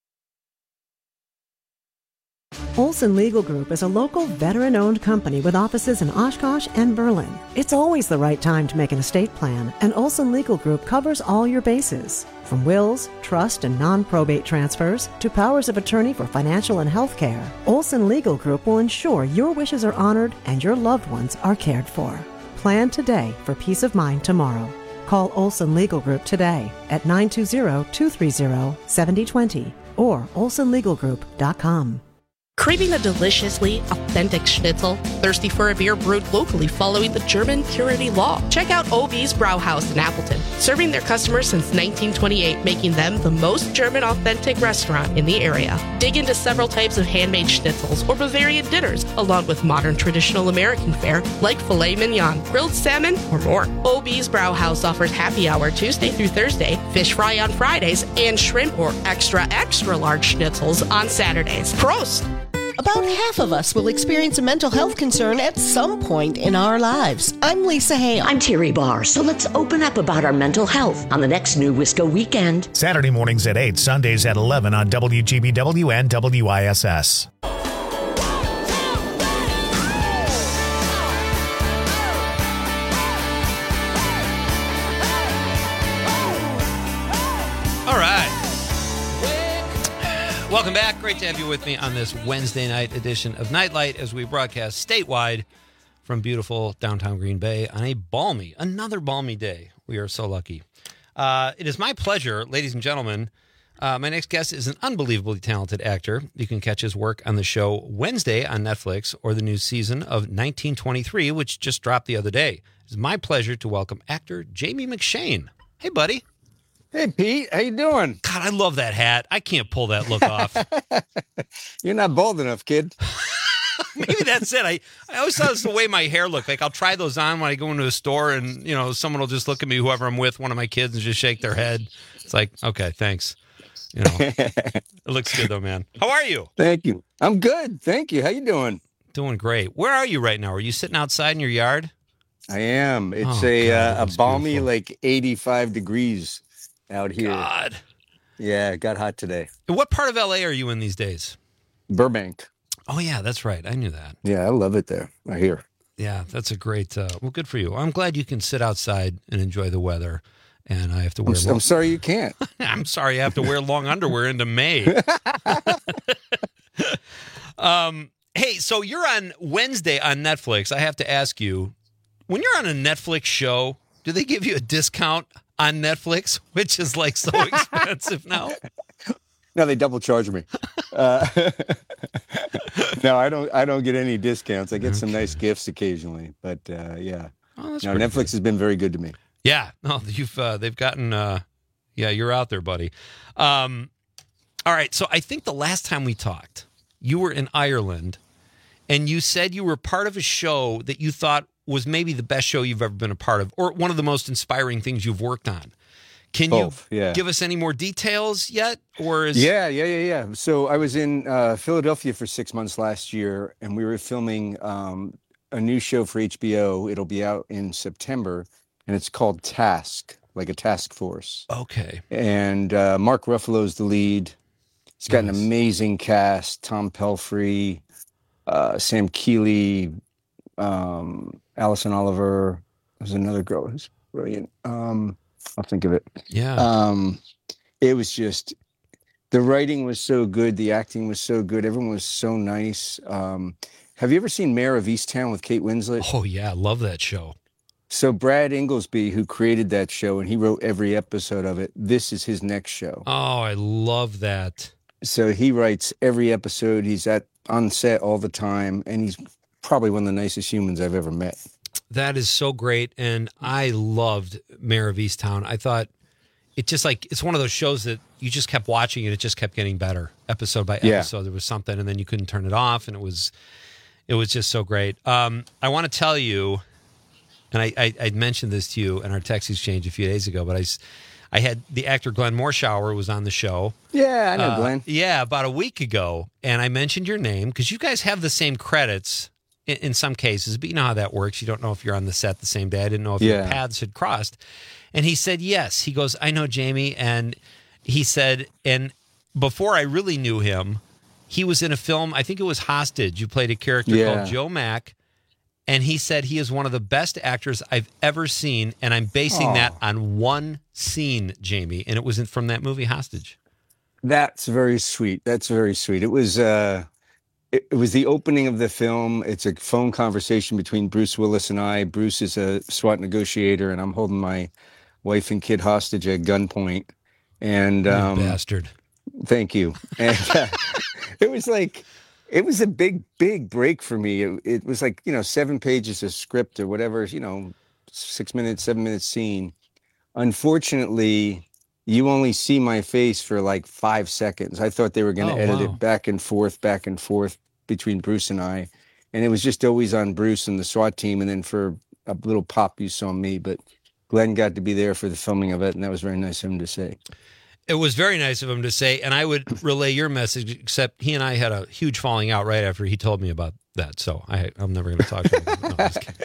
Olson Legal Group is a local veteran-owned company with offices in Oshkosh and Berlin. It's always the right time to make an estate plan, and Olson Legal Group covers all your bases. From wills, trust, and non-probate transfers to powers of attorney for financial and health care, Olson Legal Group will ensure your wishes are honored and your loved ones are cared for. Plan today for peace of mind tomorrow. Call Olson Legal Group today at 920-230-7020 or olsonlegalgroup.com. Craving a deliciously authentic schnitzel? Thirsty for a beer brewed locally following the German purity law? Check out OB's Brauhaus in Appleton, serving their customers since 1928, making them the most German authentic restaurant in the area. Dig into several types of handmade schnitzels or Bavarian dinners, along with modern traditional American fare like filet mignon, grilled salmon, or more. OB's Brauhaus offers happy hour Tuesday through Thursday, fish fry on Fridays, and shrimp or extra large schnitzels on Saturdays. Prost! About half of us will experience a mental health concern at some point in our lives. I'm Lisa Hale. I'm Terry Barr. So let's open up about our mental health on the next New Wisco Weekend. Saturday mornings at 8, Sundays at 11 on WGBW and WISS. Welcome back. Great to have you with me on this Wednesday night edition of Nightlight as we broadcast statewide from beautiful downtown Green Bay on another balmy day. We are so lucky. It is my pleasure, ladies and gentlemen. My next guest is an unbelievably talented actor. You can catch his work on the show Wednesday on Netflix or the new season of 1923, which just dropped the other day. It's my pleasure to welcome actor Jamie McShane. Hey, buddy. Hey, Pete. How you doing? God, I love that hat. I can't pull that look off. You're not bald enough, kid. Maybe that's it. I always thought it's the way my hair looked. Like, I'll try those on when I go into a store and, someone will just look at me, whoever I'm with, one of my kids, and just shake their head. It's like, okay, thanks. It looks good, though, man. How are you? Thank you. I'm good. Thank you. How you doing? Doing great. Where are you right now? Are you sitting outside in your yard? I am. It's a balmy, beautiful. Like 85 degrees out here. God. Yeah, it got hot today. What part of LA are you in these days? Burbank. Oh, yeah, that's right. I knew that. Yeah, I love it there. I hear. Yeah, that's a great, well, good for you. I'm glad you can sit outside and enjoy the weather. And I have to wear I'm sorry you can't. I'm sorry I have to wear long underwear into May. Hey, so you're on Wednesday on Netflix. I have to ask you, when you're on a Netflix show, do they give you a discount on Netflix, which is like so expensive now? No, they double charge me. No, I don't get any discounts. I get some nice gifts occasionally, but yeah. Oh, no, Netflix has been very good to me. Yeah, no, they've gotten you're out there, buddy. All right, so I think the last time we talked, you were in Ireland, and you said you were part of a show that you thought was maybe the best show you've ever been a part of, or one of the most inspiring things you've worked on. Can you give us any more details yet? Or is Yeah. So I was in Philadelphia for 6 months last year, and we were filming a new show for HBO. It'll be out in September, and it's called Task, like a task force. Okay. And Mark Ruffalo's the lead. It's got an amazing cast: Tom Pelphrey, Sam Keeley, Allison Oliver. There's another girl who's brilliant. I'll think of it. Yeah. It was just, the writing was so good. The acting was so good. Everyone was so nice. Have you ever seen Mayor of Easttown with Kate Winslet? Oh, yeah. I love that show. So Brad Inglesby, who created that show, and he wrote every episode of it, this is his next show. Oh, I love that. So he writes every episode. He's on set all the time, and he's probably one of the nicest humans I've ever met. That is so great, and I loved Mayor of Easttown. I thought it's one of those shows that you just kept watching and it just kept getting better episode by episode. Yeah. There was something, and then you couldn't turn it off, and it was just so great. I want to tell you, and I'd mentioned this to you in our text exchange a few days ago, but I had the actor Glenn Morshower was on the show. Yeah, I know Glenn. Yeah, about a week ago, and I mentioned your name because you guys have the same credits in some cases, but you know how that works. You don't know if you're on the set the same day. I didn't know if your paths had crossed. And he said, yes. He goes, I know Jamie. And he said, and before I really knew him, he was in a film, I think it was Hostage. You played a character called Joe Mack. And he said he is one of the best actors I've ever seen. And I'm basing that on one scene, Jamie. And it was from that movie, Hostage. That's very sweet. That's very sweet. It was the opening of the film. It's a phone conversation between Bruce Willis and I. Bruce is a SWAT negotiator, and I'm holding my wife and kid hostage at gunpoint. And you bastard. Thank you. And it was a big break for me. It was like 7 pages of script or whatever. 6 minutes, 7 minute scene. Unfortunately, you only see my face for like 5 seconds. I thought they were going to edit it back and forth between Bruce and I. And it was just always on Bruce and the SWAT team. And then for a little pop, you saw me. But Glenn got to be there for the filming of it. And that was very nice of him to say. It was very nice of him to say. And I would relay your message, except he and I had a huge falling out right after he told me about that. So I'm never going to talk to him. No, I'm just kidding.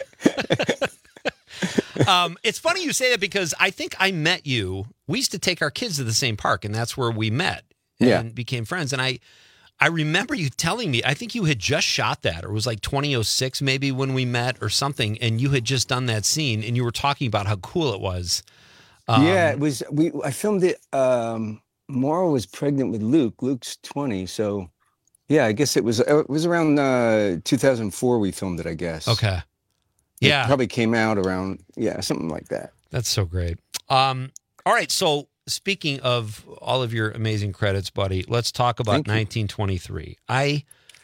It's funny you say that because I think I met you. We used to take our kids to the same park, and that's where we met and became friends. And I remember you telling me, I think you had just shot that, or it was like 2006 maybe when we met or something, and you had just done that scene, and you were talking about how cool it was. It was. I filmed it Mara was pregnant with Luke. Luke's 20, so yeah, I guess it was around 2004 we filmed it, I guess. Okay. It Yeah. probably came out around, something like that. That's so great. All right. So speaking of all of your amazing credits, buddy, let's talk about 1923. I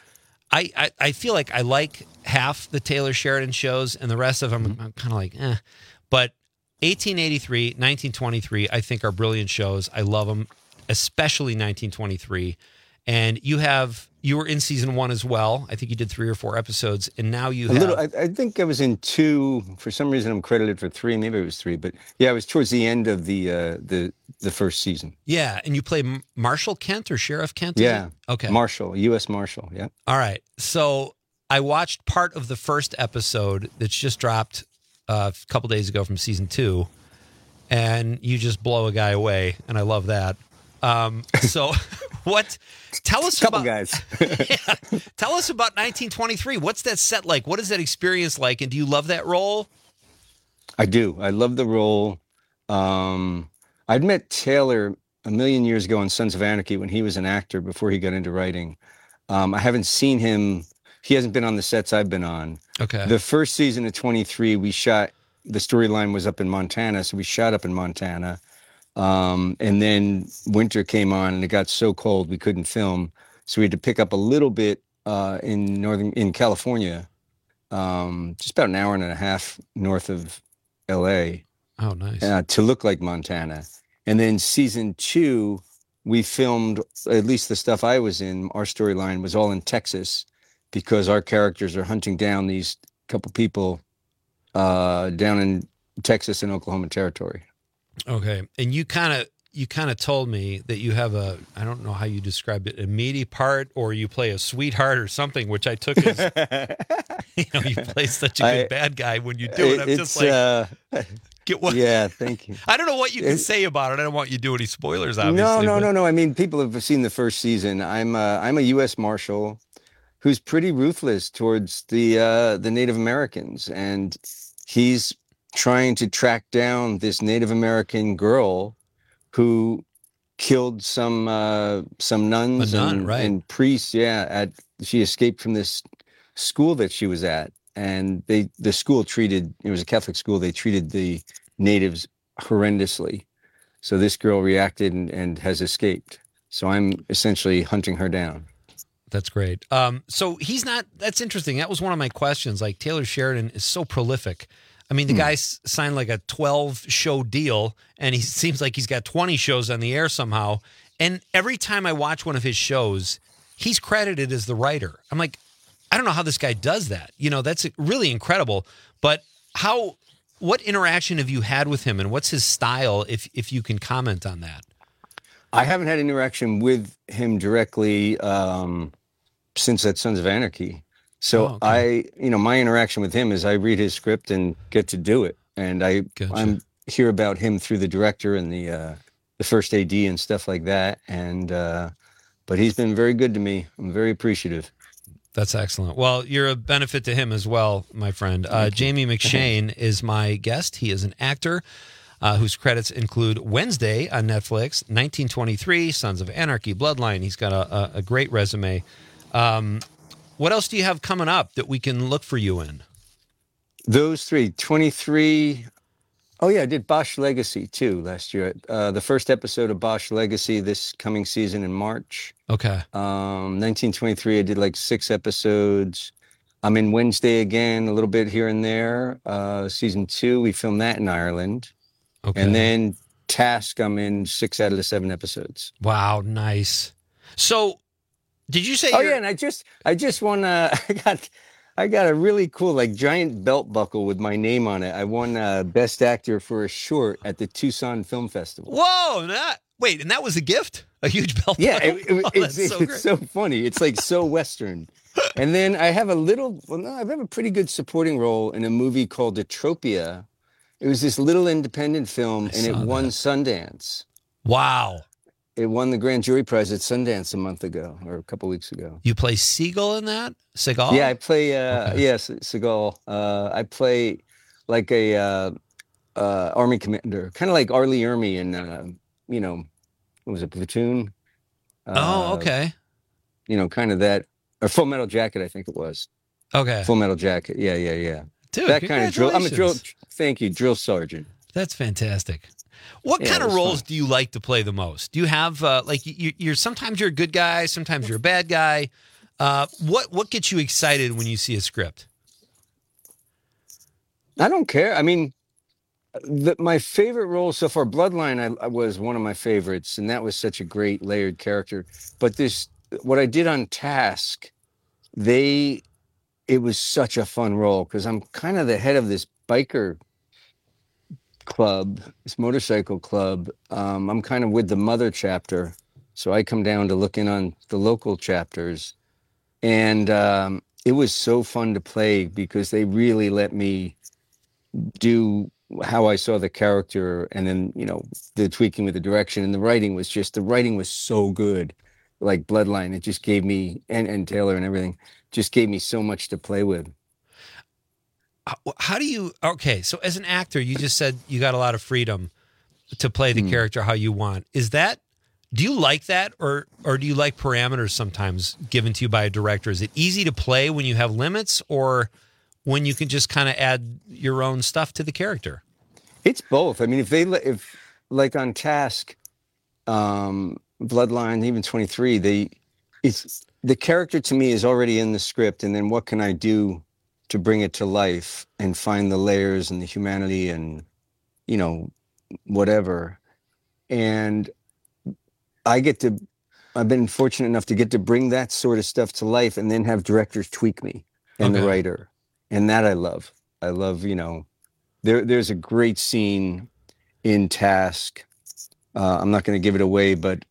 feel like I like half the Taylor Sheridan shows, and the rest of them I'm kind of like, eh. But 1883, 1923, I think are brilliant shows. I love them, especially 1923. And you were in season 1 as well. I think you did 3 or 4 episodes, and now you have... I think I was in 2. For some reason, I'm credited for 3. Maybe it was 3, but yeah, it was towards the end of the first season. Yeah, and you play Marshall Kent or Sheriff Kent? Yeah. Okay. Marshall, U.S. Marshal. Yeah. All right. So I watched part of the first episode that's just dropped a couple days ago from season 2, and you just blow a guy away, and I love that. So tell us about guys. Tell us about 1923. What's that set like? What is that experience like? And do you love that role? I do. I love the role. I'd met Taylor a million years ago on Sons of Anarchy when he was an actor before he got into writing. I haven't seen him. He hasn't been on the sets I've been on. Okay. The first season of 23, we shot, the storyline was up in Montana. So we shot up in Montana. And then winter came on and it got so cold we couldn't film. So we had to pick up a little bit in California, just about an hour and a half north of LA. Oh, nice. To look like Montana. And then season 2, we filmed, at least the stuff I was in, our storyline was all in Texas because our characters are hunting down these couple people down in Texas and Oklahoma territory. Okay. And you kind of told me that you have I don't know how you described it, a meaty part, or you play a sweetheart or something, which I took as, you play such a good bad guy when you do it. I'm just like, get what? Yeah, thank you. I don't know what you can say about it. I don't want you to do any spoilers, obviously. No. I mean, people have seen the first season. I'm a U.S. Marshal who's pretty ruthless towards the Native Americans, and he's trying to track down this Native American girl who killed some nuns and priests. Yeah, she escaped from this school that she was at, and the school it was a Catholic school. They treated the natives horrendously. So this girl reacted and has escaped. So I'm essentially hunting her down. That's great. So that's interesting. That was one of my questions. Like, Taylor Sheridan is so prolific. I mean, the guy signed like a 12-show deal, and he seems like he's got 20 shows on the air somehow. And every time I watch one of his shows, he's credited as the writer. I'm like, I don't know how this guy does that. That's really incredible. But what interaction have you had with him, and what's his style, if you can comment on that? I haven't had interaction with him directly since that Sons of Anarchy. So my interaction with him is I read his script and get to do it. And I hear about him through the director and the first AD and stuff like that. And, but he's been very good to me. I'm very appreciative. That's excellent. Well, you're a benefit to him as well, my friend. Jamie McShane is my guest. He is an actor whose credits include Wednesday on Netflix, 1923, Sons of Anarchy, Bloodline. He's got a great resume. What else do you have coming up that we can look for you in? Those 3, 23. Oh, yeah, I did Bosch Legacy, too, last year. The first episode of Bosch Legacy this coming season in March. Okay. 1923, I did like 6 episodes. I'm in Wednesday again, a little bit here and there. Season 2, we filmed that in Ireland. Okay. And then Task, I'm in 6 out of the 7 episodes. Wow, nice. So, did you say? Oh yeah, and I just won. I got a really cool giant belt buckle with my name on it. I won Best Actor for a short at the Tucson Film Festival. Whoa! Wait, and that was a gift? A huge belt buckle? Yeah, it's so funny. It's like so Western. And then I have I have a pretty good supporting role in a movie called Atropia. It was this little independent film, and it won Sundance. Wow. It won the Grand Jury Prize at Sundance a month ago, or a couple weeks ago. You play Seagull in that? Seagal? Yeah, I play, yes, Seagal. I play like a Army commander, kind of like R. Lee Ermey in, what was it, Platoon? Okay. You know, kind of that, or Full Metal Jacket, I think it was. Okay. Full Metal Jacket. Yeah. Dude, that kind of drill. I'm a drill. congratulations. Thank you, drill sergeant. That's fantastic. What Yeah, kind it of was roles fun. do you like to play the most? Do you have like you're sometimes you're a good guy, sometimes you're a bad guy. What gets you excited when you see a script? I don't care. I mean, my favorite role so far, Bloodline, I was one of my favorites, and that was such a great layered character. But what I did on Task, it was such a fun role because I'm kind of the head of this biker club, this motorcycle club. I'm kind of with the mother chapter, so I come down to look in on the local chapters, and it was so fun to play because they really let me do how I saw the character, and then, you know, the tweaking with the direction, and the writing was so good. Like Bloodline, it just gave me, and Taylor and everything, just gave me so much to play with. How do you, okay, so as an actor, you just said you got a lot of freedom to play the character how you want. Do you like that, or do you like parameters sometimes given to you by a director? Is it easy to play when you have limits, or when you can just kind of add your own stuff to the character? It's both. I mean, if like on Task, Bloodline, even 23, the character to me is already in the script, and then what can I do to bring it to life and find the layers and the humanity and, you know, whatever. And I've been fortunate enough to get to bring that sort of stuff to life and then have directors tweak me and the writer. And that I love. I love, you know, there's a great scene in Task. I'm not going to give it away, but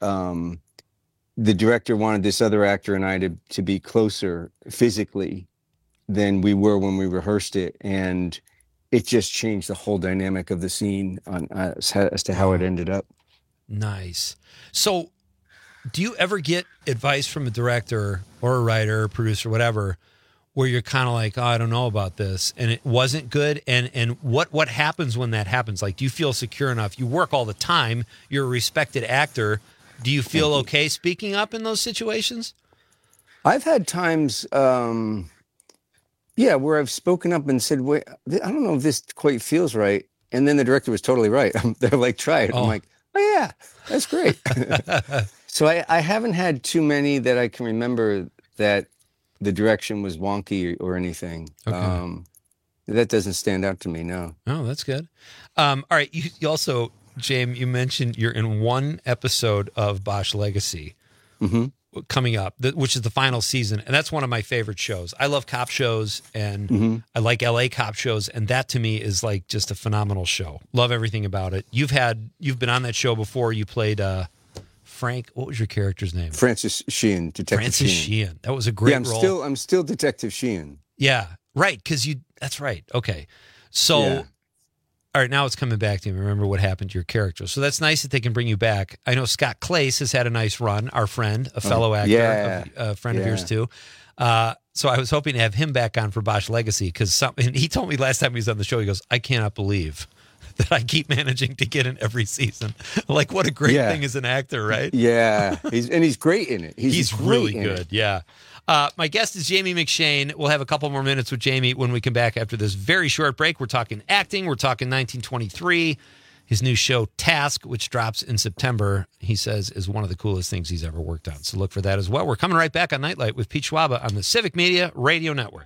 the director wanted this other actor and I to be closer physically than we were when we rehearsed it. And it just changed the whole dynamic of the scene as to how it ended up. Nice. So do you ever get advice from a director or a writer or producer, whatever, where you're kind of like, oh, I don't know about this, and it wasn't good? And what happens when that happens? Like, do you feel secure enough? You work all the time. You're a respected actor. Do you feel okay speaking up in those situations? I've had times, where I've spoken up and said, wait, I don't know if this quite feels right. And then the director was totally right. They're like, try it. I'm like, oh yeah, that's great. So I haven't had too many that I can remember that the direction was wonky or anything. Okay. That doesn't stand out to me, no. Oh, that's good. All right. You also, James, you mentioned you're in one episode of Bosch Legacy coming up, which is the final season. And that's one of my favorite shows. I love cop shows, and I like LA cop shows. And that to me is like just a phenomenal show. Love everything about it. You've been on that show before. You played, Frank, what was your character's name? Francis Sheehan, Detective Francis Sheehan. That was a great role. I'm still Detective Sheehan. Yeah, right, because that's right. Okay. So, all right, now it's coming back to me. Remember what happened to your character. So that's nice that they can bring you back. I know Scott Clace has had a nice run, our friend, a fellow actor, a friend of yours too. So I was hoping to have him back on for Bosch Legacy, because he told me last time he was on the show, he goes, I cannot believe that I keep managing to get in every season. Like, what a great thing as an actor, right? Yeah, he's great in it. He's really good. Yeah. My guest is Jamie McShane. We'll have a couple more minutes with Jamie when we come back after this very short break. We're talking acting. We're talking 1923. His new show, Task, which drops in September, he says is one of the coolest things he's ever worked on. So look for that as well. We're coming right back on Nightlight with Pete Schwaba on the Civic Media Radio Network.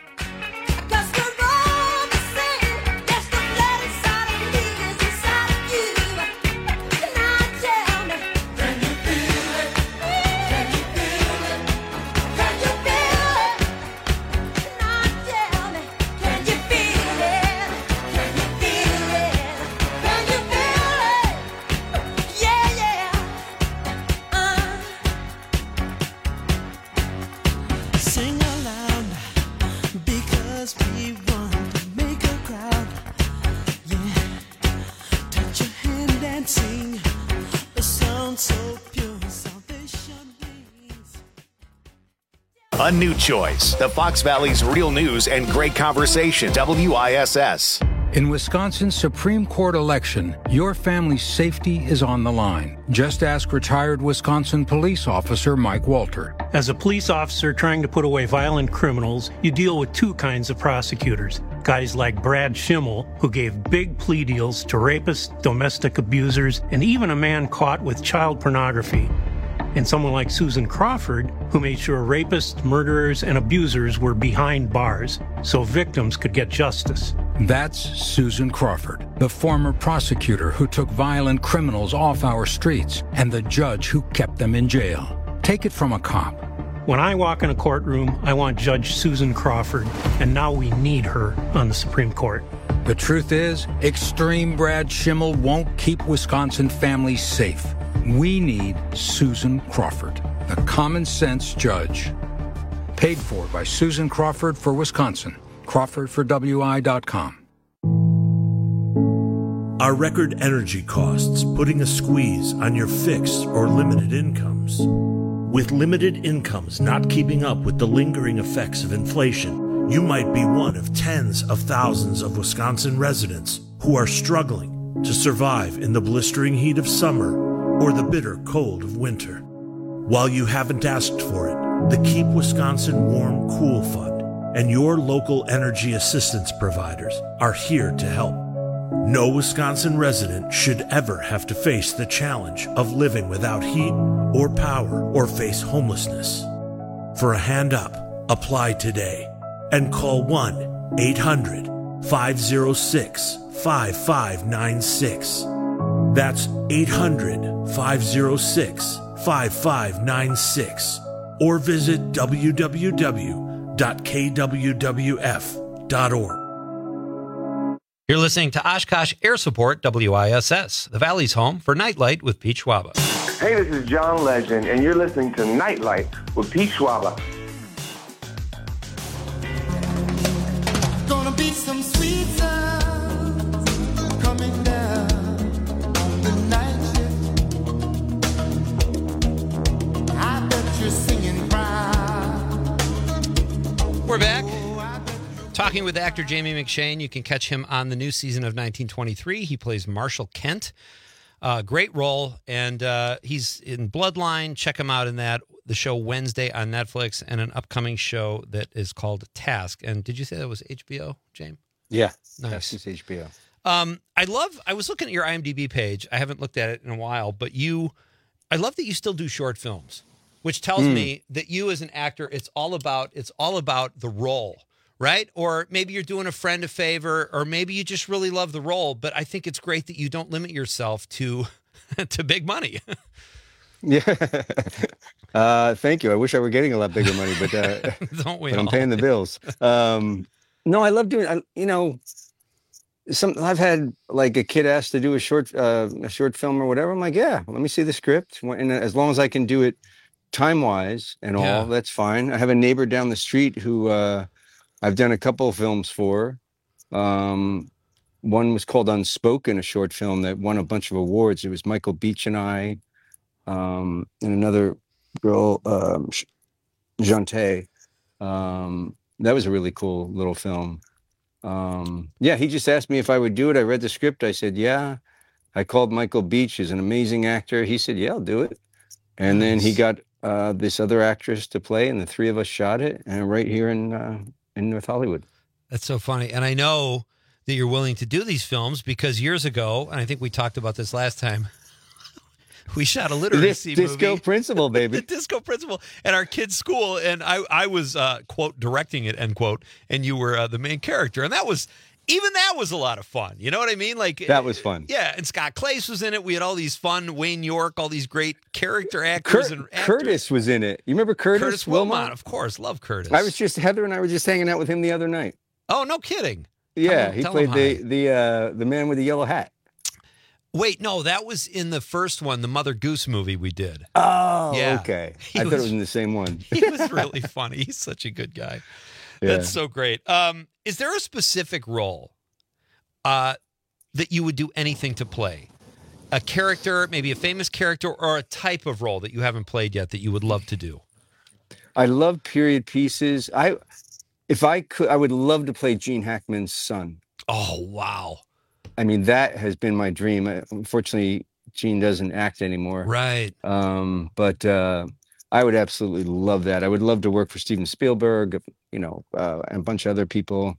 Sing aloud because we want to make a crowd. Yeah, touch your hand and sing a song so pure, salvation brings. A new choice. The Fox Valley's real news and great conversation. WISS. In Wisconsin's Supreme Court election, your family's safety is on the line. Just ask retired Wisconsin police officer Mike Walter. As a police officer trying to put away violent criminals, you deal with two kinds of prosecutors. Guys like Brad Schimmel, who gave big plea deals to rapists, domestic abusers, and even a man caught with child pornography. And someone like Susan Crawford, who made sure rapists, murderers, and abusers were behind bars so victims could get justice. That's Susan Crawford, the former prosecutor who took violent criminals off our streets and the judge who kept them in jail. Take it from a cop. When I walk in a courtroom, I want Judge Susan Crawford, and now we need her on the Supreme Court. The truth is, extreme Brad Schimmel won't keep Wisconsin families safe. We need Susan Crawford, the common sense judge. Paid for by Susan Crawford for Wisconsin. Crawford for WI.com. Are record energy costs putting a squeeze on your fixed or limited incomes? With limited incomes not keeping up with the lingering effects of inflation, you might be one of tens of thousands of Wisconsin residents who are struggling to survive in the blistering heat of summer or the bitter cold of winter. While you haven't asked for it, the Keep Wisconsin Warm Cool Fund and your local energy assistance providers are here to help. No Wisconsin resident should ever have to face the challenge of living without heat or power or face homelessness. For a hand up, apply today and call 1-800-506-5596. That's 800-506-5596. Or visit www.kwwf.org. You're listening to Oshkosh Air Support, WISS, the Valley's home for Nightlight with Pete Schwaba. Hey, this is John Legend, and you're listening to Nightlight with Pete Schwaba. Gonna be some sweet sounds coming down the night shift. I bet you're singing proud. We're back. Talking with actor Jamie McShane. You can catch him on the new season of 1923. He plays Marshall Kent. Great role, and he's in Bloodline. Check him out in that. The show Wednesday on Netflix, and an upcoming show that is called Task. And did you say that was HBO, James? Yeah. Nice. It's HBO. I was looking at your IMDb page. I haven't looked at it in a while, but I love that you still do short films, which tells me that you as an actor, it's all about the role. Right? Or maybe you're doing a friend a favor, or maybe you just really love the role. But I think it's great that you don't limit yourself to big money. Yeah. Thank you. I wish I were getting a lot bigger money, but don't we? But I'm paying the bills. No, I love doing. I've had like a kid asked to do a short film or whatever. I'm like, yeah, let me see the script, and as long as I can do it time wise and all, that's fine. I have a neighbor down the street who. I've done a couple of films for. One was called Unspoken, a short film that won a bunch of awards. It was Michael Beach and I, and another girl, Jante. That was a really cool little film. Yeah, he just asked me if I would do it. I read the script. I said, yeah. I called Michael Beach, who's an amazing actor. He said, yeah, I'll do it. And then he got this other actress to play, and the three of us shot it, and right here in North Hollywood. That's so funny. And I know that you're willing to do these films because years ago, and I think we talked about this last time, we shot a literacy movie. Disco Principal, baby. The Disco Principal at our kids' school. And I was, quote, directing it, end quote, and you were the main character. And that was a lot of fun. You know what I mean? Like that was fun. Yeah, and Scott Clace was in it. We had all these fun, Wayne York, all these great character actors and actors. Curtis was in it. You remember Curtis? Curtis Wilmot, of course. Love Curtis. Heather and I were just hanging out with him the other night. Oh, no kidding. Yeah, he played the man with the yellow hat. Wait, no, that was in the first one, the Mother Goose movie we did. Oh, yeah. Okay. I thought it was in the same one. He was really funny. He's such a good guy. Yeah. That's so great. Is there a specific role that you would do anything to play? A character, maybe a famous character, or a type of role that you haven't played yet that you would love to do? I love period pieces. If I could, I would love to play Gene Hackman's son. Oh, wow. I mean, that has been my dream. Unfortunately, Gene doesn't act anymore. Right. But I would absolutely love that. I would love to work for Steven Spielberg, and a bunch of other people.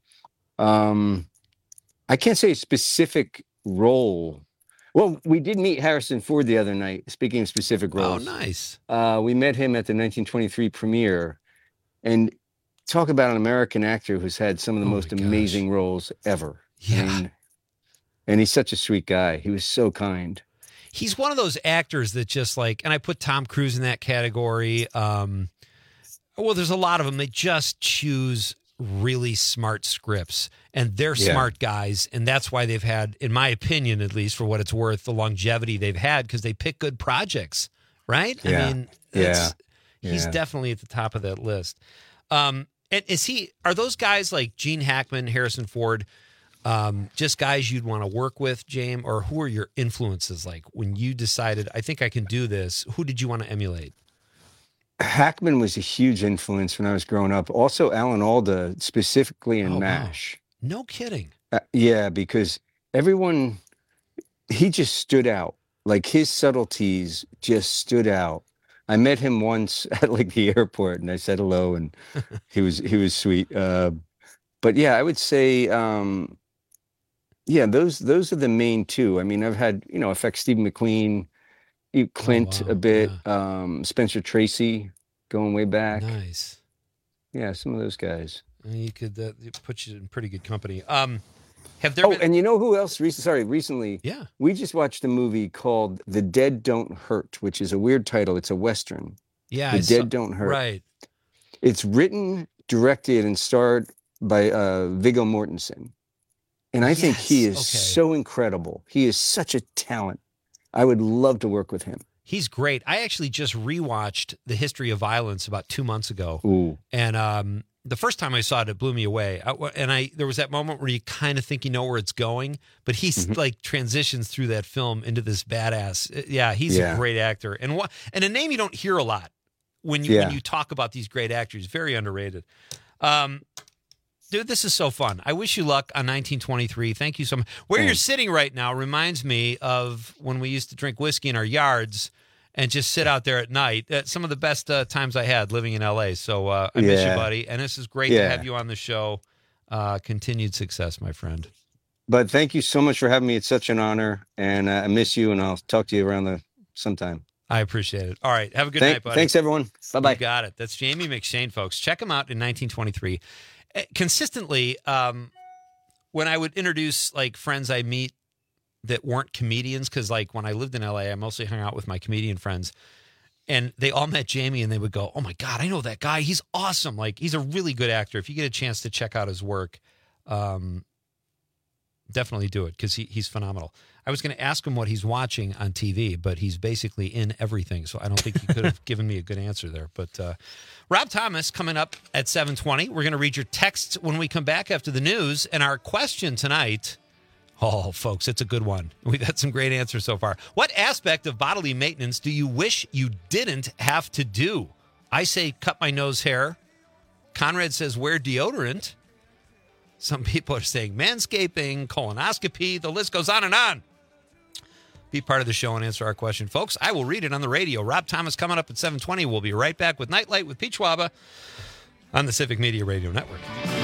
I can't say a specific role. Well, we did meet Harrison Ford the other night, speaking of specific roles. Oh, nice. We met him at the 1923 premiere. And talk about an American actor who's had some of the most amazing roles ever. Yeah. And he's such a sweet guy. He was so kind. He's one of those actors that just and I put Tom Cruise in that category. Well, there's a lot of them. They just choose really smart scripts, and they're smart guys. And that's why they've had, in my opinion, at least for what it's worth, the longevity they've had, because they pick good projects, right? Yeah. I mean, he's definitely at the top of that list. And are those guys like Gene Hackman, Harrison Ford, just guys you'd want to work with, James? Or who are your influences? Like when you decided, I think I can do this, who did you want to emulate? Hackman was a huge influence when I was growing up. Also, Alan Alda, specifically in MASH. Wow. No kidding. Yeah, because he just stood out. Like his subtleties just stood out. I met him once at the airport, and I said hello, and he was sweet. But yeah, I would say, those are the main two. I mean, I've had affect Steve McQueen, Clint a bit, Spencer Tracy, going way back. Nice. Yeah, some of those guys. You could put you in pretty good company. Have there been... and you know who else? Recently, we just watched a movie called The Dead Don't Hurt, which is a weird title. It's a Western. Yeah, The Dead Don't Hurt. Right. It's written, directed, and starred by Viggo Mortensen. And I think he is so incredible. He is such a talent. I would love to work with him. He's great. I actually just rewatched The History of Violence about 2 months ago. Ooh. And the first time I saw it, it blew me away. There was that moment where you kind of think you know where it's going, but he's transitions through that film into this badass. Yeah, he's a great actor. And a name you don't hear a lot when you talk about these great actors. Very underrated. Dude, this is so fun. I wish you luck on 1923. Thank you so much. Where you're sitting right now reminds me of when we used to drink whiskey in our yards and just sit out there at night. Some of the best times I had living in L.A. So I miss you, buddy. And this is great to have you on the show. Continued success, my friend. But thank you so much for having me. It's such an honor. And I miss you, and I'll talk to you around sometime. I appreciate it. All right. Have a good night, buddy. Thanks, everyone. Bye-bye. You got it. That's Jamie McShane, folks. Check him out in 1923. Consistently, when I would introduce friends I meet that weren't comedians, because when I lived in LA, I mostly hung out with my comedian friends, and they all met Jamie, and they would go, "Oh my God, I know that guy. He's awesome. He's a really good actor. If you get a chance to check out his work, definitely do it, because he's phenomenal." I was going to ask him what he's watching on TV, but he's basically in everything, so I don't think he could have given me a good answer there. But Rob Thomas coming up at 7:20. We're going to read your texts when we come back after the news. And our question tonight, folks, it's a good one. We've had some great answers so far. What aspect of bodily maintenance do you wish you didn't have to do? I say cut my nose hair. Conrad says wear deodorant. Some people are saying manscaping, colonoscopy. The list goes on and on. Be part of the show and answer our question, folks. I will read it on the radio. Rob Thomas coming up at 7:20. We'll be right back with Nightlight with Pete Schwaba on the Civic Media Radio Network.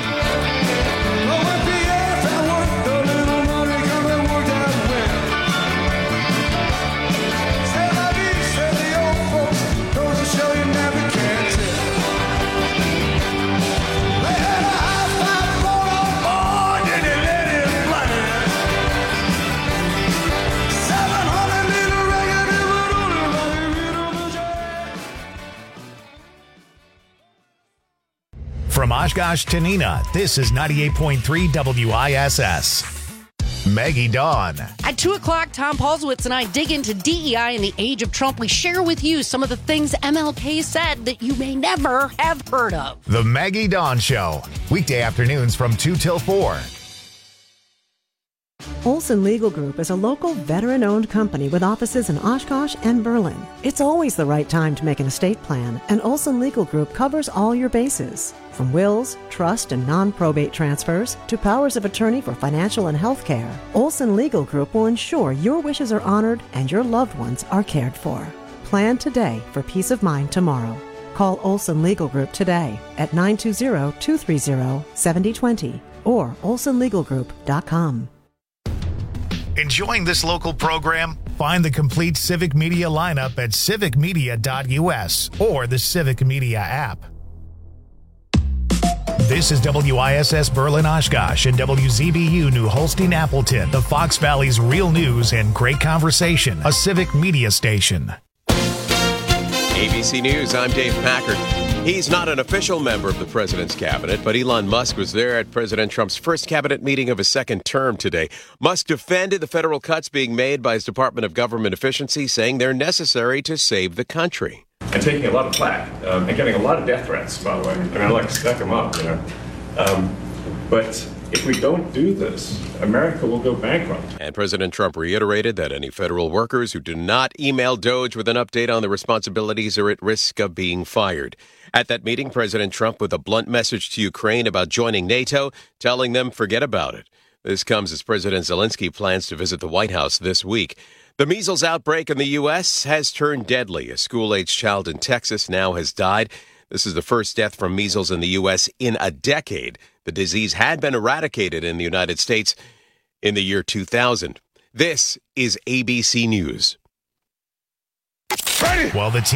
From Oshkosh to Neenah, this is 98.3 WISS. Maggie Dawn. At 2 o'clock, Tom Paulswitz and I dig into DEI in the age of Trump. We share with you some of the things MLK said that you may never have heard of. The Maggie Dawn Show. Weekday afternoons from 2 till 4. Olson Legal Group is a local veteran-owned company with offices in Oshkosh and Berlin. It's always the right time to make an estate plan, and Olson Legal Group covers all your bases. From wills, trust, and non-probate transfers to powers of attorney for financial and health care, Olson Legal Group will ensure your wishes are honored and your loved ones are cared for. Plan today for peace of mind tomorrow. Call Olson Legal Group today at 920-230-7020 or olsonlegalgroup.com. Enjoying this local program? Find the complete Civic Media lineup at civicmedia.us or the Civic Media app. This is WISS Berlin Oshkosh and WZBU New Holstein Appleton, the Fox Valley's real news and great conversation, a Civic Media station. ABC News, I'm Dave Packard. He's not an official member of the president's cabinet, but Elon Musk was there at President Trump's first cabinet meeting of his second term today. Musk defended the federal cuts being made by his Department of Government Efficiency, saying they're necessary to save the country. And taking a lot of flack and getting a lot of death threats, by the way. I mean, I like to stack them up, But if we don't do this, America will go bankrupt. And President Trump reiterated that any federal workers who do not email DOGE with an update on their responsibilities are at risk of being fired. At that meeting, President Trump with a blunt message to Ukraine about joining NATO, telling them forget about it. This comes as President Zelensky plans to visit the White House this week. The measles outbreak in the U.S. has turned deadly. A school-aged child in Texas now has died. This is the first death from measles in the U.S. in a decade. The disease had been eradicated in the United States in the year 2000. This is ABC News. Well, the team